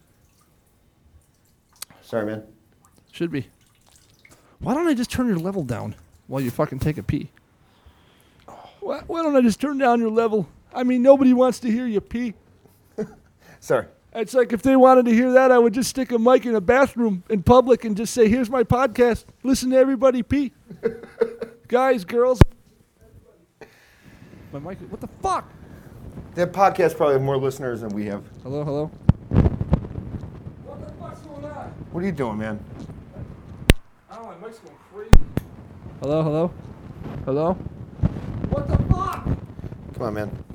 Sorry, man. Should be. Why don't I just turn your level down while you fucking take a pee? Why, why don't I just turn down your level? I mean, nobody wants to hear you pee. Sorry. It's like if they wanted to hear that, I would just stick a mic in a bathroom in public and just say, here's my podcast. Listen to everybody pee. Guys, girls. My mic, what the fuck? That podcast probably have more listeners than we have. Hello, hello? What the fuck's going on? What are you doing, man? I don't know, my mic's going crazy. Hello, hello? Hello? What the fuck? Come on, man.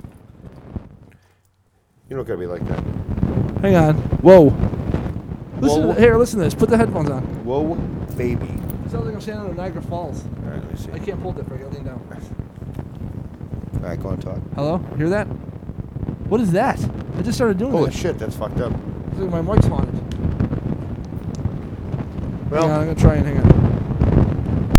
You don't gotta be like that. Hang on. Whoa. Listen Whoa. To, here, listen to this. Put the headphones on. Whoa, baby. It sounds like I'm standing on Niagara Falls. All right, let me see. I can't pull that for you. I lean down. All right, go on, talk. Hello? Hear that? What is that? I just started doing Holy that. shit, that's fucked up. It's like my mic's haunted. Well, hang on, I'm going to try and hang on.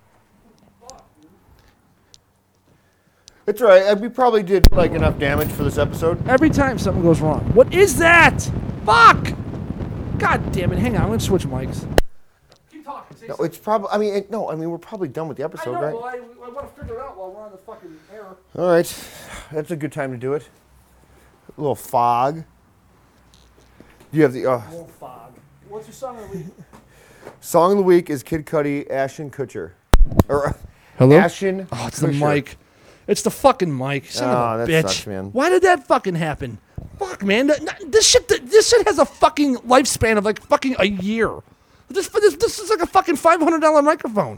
it's all right. We probably did like enough damage for this episode. Every time something goes wrong. What is that? Fuck! God damn it. Hang on. I'm going to switch mics. Keep talking. Say No, it's probably. I mean, it, no. I mean, we're probably done with the episode, I know. right? Well, I, I want to figure it out while we're on the fucking air. All right, that's a good time to do it. A little fog. Do you have the uh, More fog. What's your song of the week? song of the week? Is Kid Cudi, Ashton Kutcher, or uh, Hello? Ashton? Oh, it's the Kutcher. mic. It's the fucking mic. Son Oh, of a that bitch. sucks, man. Why did that fucking happen? Fuck, man. Th- th- This shit, th- this shit has a fucking lifespan of like fucking a year. This, this, this is like a fucking five hundred dollars microphone.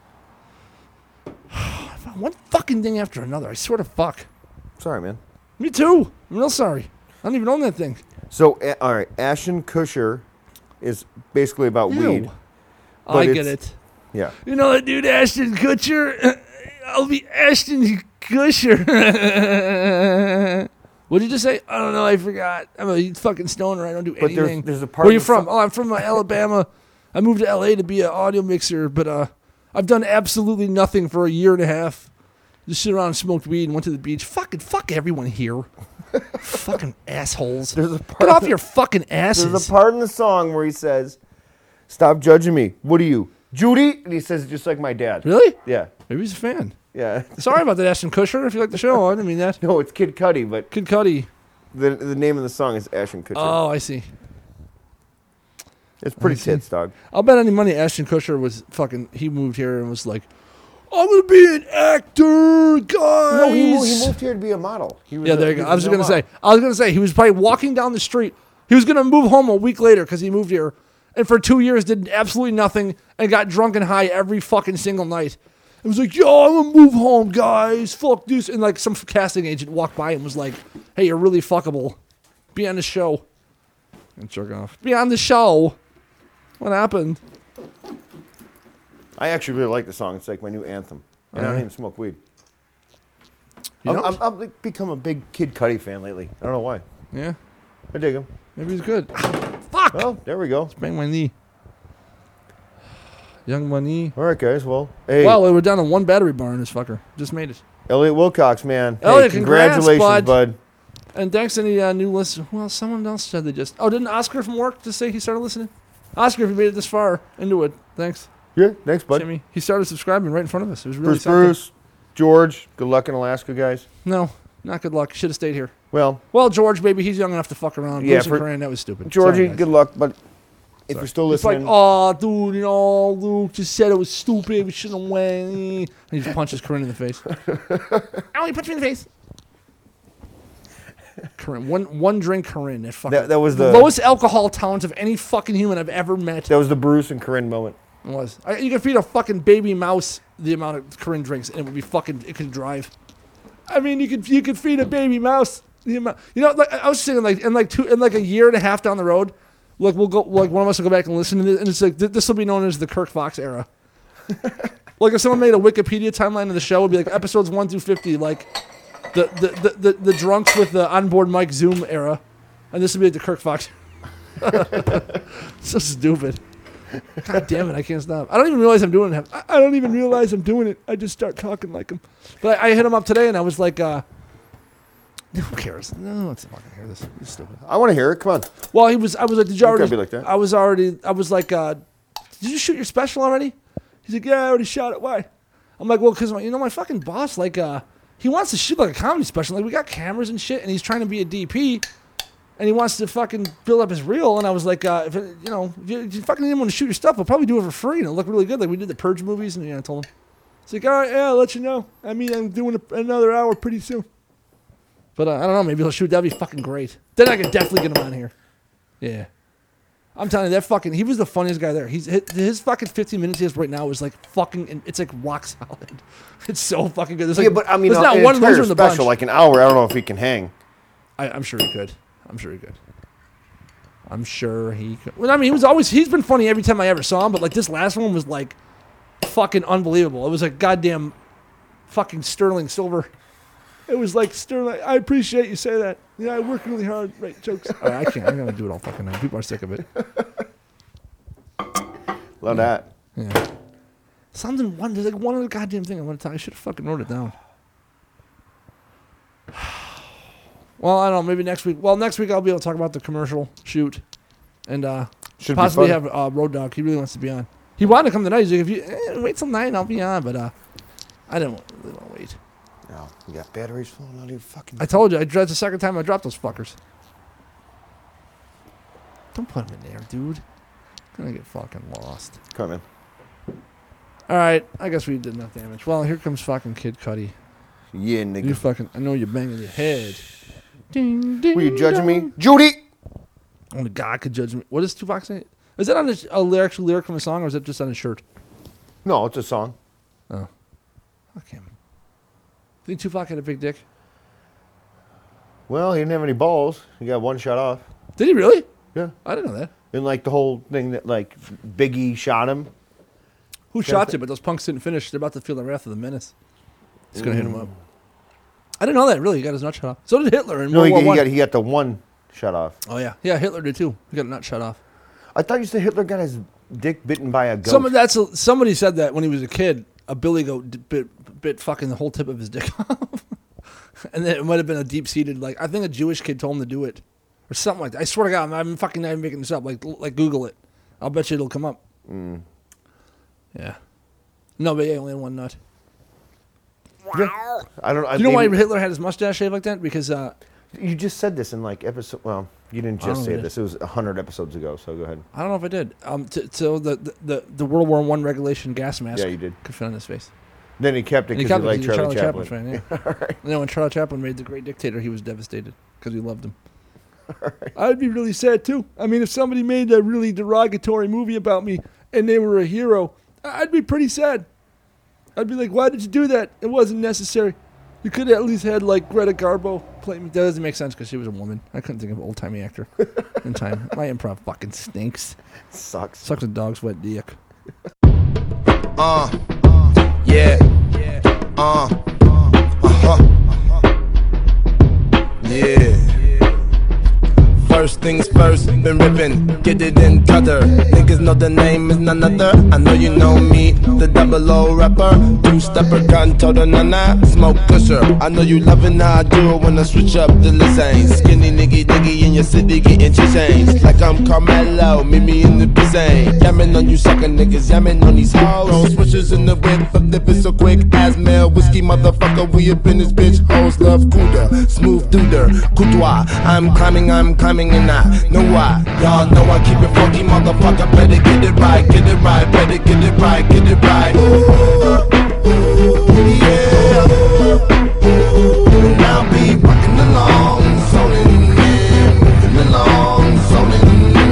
One fucking thing after another. I swear to fuck. Sorry, man. Me too. I'm real sorry. I don't even own that thing. So, uh, all right, Ashton Kutcher is basically about Ew. weed. Oh, I But get it's- it. Yeah. You know that dude, Ashton Kutcher? I'll be Ashton Kutcher. What did you just say? I don't know. I forgot. I'm a fucking stoner. I don't do But there's- anything. there's a part Where are you of the from? so- Oh, I'm from uh, Alabama. I moved to L A to be an audio mixer, but uh, I've done absolutely nothing for a year and a half. Just sit around and smoked weed and went to the beach. Fucking fuck everyone here. Fucking assholes. There's a part Get off of- your fucking asses. There's a part in the song where he says, "Stop judging me. What are you, Judy?" And he says it just like my dad. Really? Yeah. Maybe he's a fan. Yeah. Sorry about that, Ashton Kutcher. If you like the show, I didn't mean that. No, it's Kid Cudi, but Kid Cudi. the the name of the song is Ashton Kutcher. Oh, I see. it's pretty I see. tits, dog. I'll bet any money Ashton Kutcher was fucking, he moved here and was like, I'm going to be an actor, guys. No, he moved, he moved here to be a model. He was Yeah, a- there you he go. was I was a going to model. say, I was going to say, he was probably walking down the street. He was going to move home a week later because he moved here. And for two years did absolutely nothing and got drunk and high every fucking single night. It was like, yo, I'm going to move home, guys. Fuck this. And like some casting agent walked by and was like, hey, you're really fuckable. Be on the show. And jerk off. Be on the show. What happened? I actually really like the song. It's like my new anthem. And I don't Uh-huh. even smoke weed. You I'm, don't? I'm, I've like, become a big Kid Cudi fan lately. I don't know why. Yeah. I dig him. Maybe he's good. Fuck! Oh, there we go. Bang my knee. Young Money. All right, guys. Well, hey, Wow, we're down to one battery bar in this fucker. Just made it. Elliot Wilcox, man. Elliot, hey, congrats, congratulations, bud. bud. And thanks to any uh, new listeners. Well, someone else said they just. Oh, didn't Oscar from work just say he started listening? Oscar, if you made it this far into it, thanks. Yeah, thanks, bud. Jimmy. He started subscribing right in front of us. It was really Bruce, something. Bruce, George. Good luck in Alaska, guys. No, not good luck. Should have stayed here. Well, Well, George, baby, he's young enough to fuck around. Yeah, Bruce and for- Corinne, that was stupid. Georgie, Sorry, guys. good luck. But if Sorry. you're still It's like, listening, oh, dude, you know, Luke just said it was stupid. We shouldn't have went. And he just punches Corinne in the face. Ow, he punched me in the face. Corinne, one one drink, Corinne. That fucking That- that was the the- lowest alcohol tolerance of any fucking human I've ever met. that was the Bruce and Corinne moment. It was. I, you could feed a fucking baby mouse the amount of Corinne drinks, and it would be fucking. It could drive. I mean, you could you could feed a baby mouse the amount. You know, like I was thinking, like in like two in like a year and a half down the road, like we'll go, like one of us will go back and listen to this, and it's like th- this will be known as the Kirk Fox era. Like if someone made a Wikipedia timeline of the show, it would be like episodes one through fifty, like the the the, the, the drunks with the onboard mic Zoom era, and this would be like the Kirk Fox. So stupid. God damn it, I can't stop. I don't even realize I'm doing it. I I don't even realize I'm doing it. I just start talking like him. But I, I hit him up today and I was like, uh, who cares? No one's fucking hear this. It's stupid. I want to hear it. Come on. Well, he was, I was like, did you You already? can't be like that. I was already, I was like, uh, did you shoot your special already? He's like, yeah, I already shot it. Why? I'm like, well, because, you know, my fucking boss, like, uh, he wants to shoot like a comedy special. Like, we got cameras and shit, and he's trying to be a D P. And he wants to fucking build up his reel, and I was like, uh, if it, you know, if you, if you fucking need him to shoot your stuff, we'll probably do it for free, and it'll look really good. Like we did the Purge movies, and you know, I told him, it's like, all right, yeah, I'll let you know. I mean, I'm doing a, another hour pretty soon. But uh, I don't know, maybe he'll shoot. That'd be fucking great. Then I could definitely get him on here. Yeah, I'm telling you, that fucking, he was the funniest guy there. He's his, his fucking fifteen minutes he has right now is like fucking, it's like rock solid. It's so fucking good. There's like, yeah, but I mean, there's uh, not an one entire loser in the bunch. special, like an hour. I don't know if he can hang. I, I'm sure he could. I'm sure he could. I'm sure he could. Well, I mean, he was always, he's been funny every time I ever saw him, but like this last one was like fucking unbelievable. It was like goddamn fucking sterling silver. It was like sterling. I appreciate you say that. Yeah, I work really hard. Right, jokes. All right, I can't. I'm gonna do it all fucking now. People are sick of it. Love that. Yeah. Something. One. There's like one other goddamn thing I want to tell you. I should have fucking wrote it down. Well, I don't know. Maybe next week. Well, next week I'll be able to talk about the commercial shoot, and uh, Should possibly be fun. have uh, Road Dogg. He really wants to be on. He wanted to come tonight. He's like, if you eh, wait till nine, I'll be on. But uh, I didn't really want to wait. No, you got batteries falling out of your fucking. I told you. I that's the second time I dropped those fuckers. Don't put them in there, dude. I'm gonna get fucking lost. Come in. All right, I guess we did enough damage. Well, here comes fucking Kid Cudi. Yeah, You nigga. fucking, I know you're banging your head. Ding, ding, Were you judging me, dong. Judy? Only God could judge me. What does Tupac say? Is that on a, a lyric, actual lyric from a song, or is that just on his shirt? No, it's a song. Oh, fuck him. Think Tupac had a big dick? Well, he didn't have any balls. He got one shot off. Did he really? Yeah. I didn't know that. And like the whole thing that like Biggie shot him. Who Yeah, shot but- you? But those punks didn't finish. They're about to feel the wrath of the menace. It's gonna hit him up. I didn't know that. Really, he got his nut shut off. So did Hitler in No, World he, War he One. got he got the one shut off. Oh yeah, yeah. Hitler did too. He got a nut shut off. I thought you said Hitler got his dick bitten by a goat. Some of that's a, somebody said that when he was a kid, a billy goat d- bit bit fucking the whole tip of his dick off, and then it might have been a deep seated like I think a Jewish kid told him to do it or something like that. I swear to God, I'm, I'm fucking not even making this up. Like like Google it. I'll bet you it'll come up. Mm. Yeah. No, but yeah, only one nut. Yeah. I don't. I, You know why maybe- Hitler had his mustache shaved like that? Because uh, You just said this in like episode. Well, you didn't I just don't say know. this. It was a hundred episodes ago. So go ahead. I don't know if I did. Um, t- so the, the the the World War One regulation gas mask. Yeah, you did. Could fit on his face. Then he kept it And he because kept he it liked 'cause Charlie, he's a Charlie Chaplin. Chaplin fan. Yeah. And then when Charlie Chaplin made The Great Dictator, he was devastated because he loved him. I'd be really sad too. I mean, if somebody made a really derogatory movie about me and they were a hero, I'd be pretty sad. I'd be like, why did you do that? It wasn't necessary. You could have at least had like Greta Garbo play me. That doesn't make sense because she was a woman. I couldn't think of an old timey actor in time. My improv fucking stinks. Sucks. Sucks a dog's wet dick. Uh, yeah. Uh, uh-huh. Yeah. First things first, been rippin', get it in gutter. Niggas know the name is none other. I know you know me, the double O rapper. Two-stepper, gun, total nana, smoke pusher. I know you loving how I do it when I switch up the listen. Skinny niggy diggy in your city getting chains. Like I'm Carmelo, meet me in the piscine. Yamming on you sucker niggas, yamming on these hoes. Throw switches in the whip, but flippin' so quick as mail. Whiskey motherfucker, we up in this bitch. Hoes love cooler, smooth duder, coutoir. I'm climbing, I'm climbing. And I know why. Y'all know I keep it funky, motherfucker. Better get it right, get it right. Better get it right, get it right. Ooh, ooh, yeah. And I'll be rocking along, zoning in, moving along, zoning.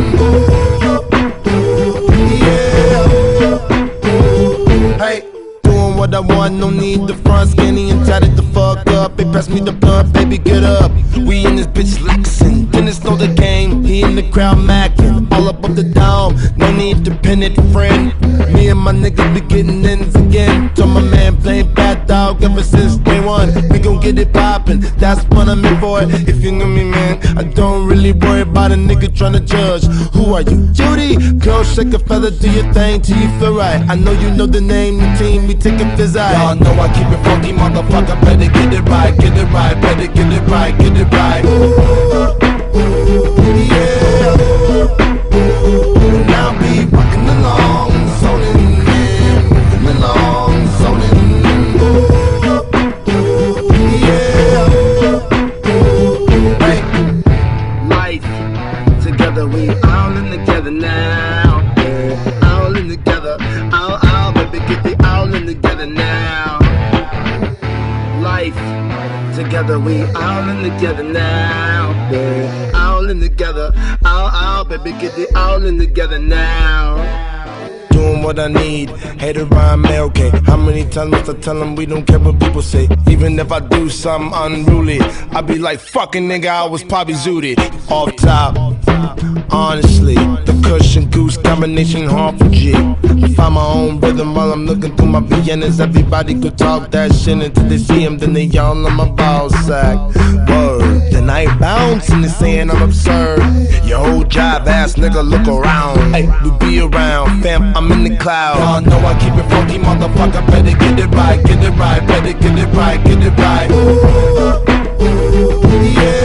Ooh, yeah. Hey. What I want, no need the front, skinny and tatted the fuck up. They pass me the blunt, baby, get up. We in this bitch lexin', Dennis know the game. He in the crowd mackin', all up up the dome. No need to pin it, friend. Me and my niggas be getting ends again. Told my man play bad dog ever since day one. We gon' get it poppin', that's what I'm in for. If you know me, man, I don't really worry about a nigga tryna judge. Who are you, Judy? Girl, shake a feather, do your thing till you feel right. I know you know the name, the team, we take it. Y'all know I keep it funky, motherfucker. Better get it right, get it right. Better get it right, get it right. Ooh, ooh, yeah. And I'll be rocking along, zoning in, moving along, zoning. Ooh, yeah. Hey. Life together, we all in together now. All in together, all, all, baby, get the all in together now. Life together, we all in together now. All in together, all, all, baby, get the all in together now. Doing what I need, hate around me, okay. How many times must I tell them we don't care what people say? Even if I do something unruly, I be like, fucking nigga, I was probably zooted. Off top, honestly, the cushion goose combination hard for G. Find my own rhythm while I'm looking through my Viennas. Everybody could talk that shit until they see him, then they all on my ball sack. Word, then I bounce and they saying I'm absurd. Your whole jive ass nigga, look around. Hey, we be around, fam, I'm in the cloud. Y'all know I keep it funky, motherfucker. Better get it right, get it right. Better get it right, get it right. Ooh, ooh, yeah.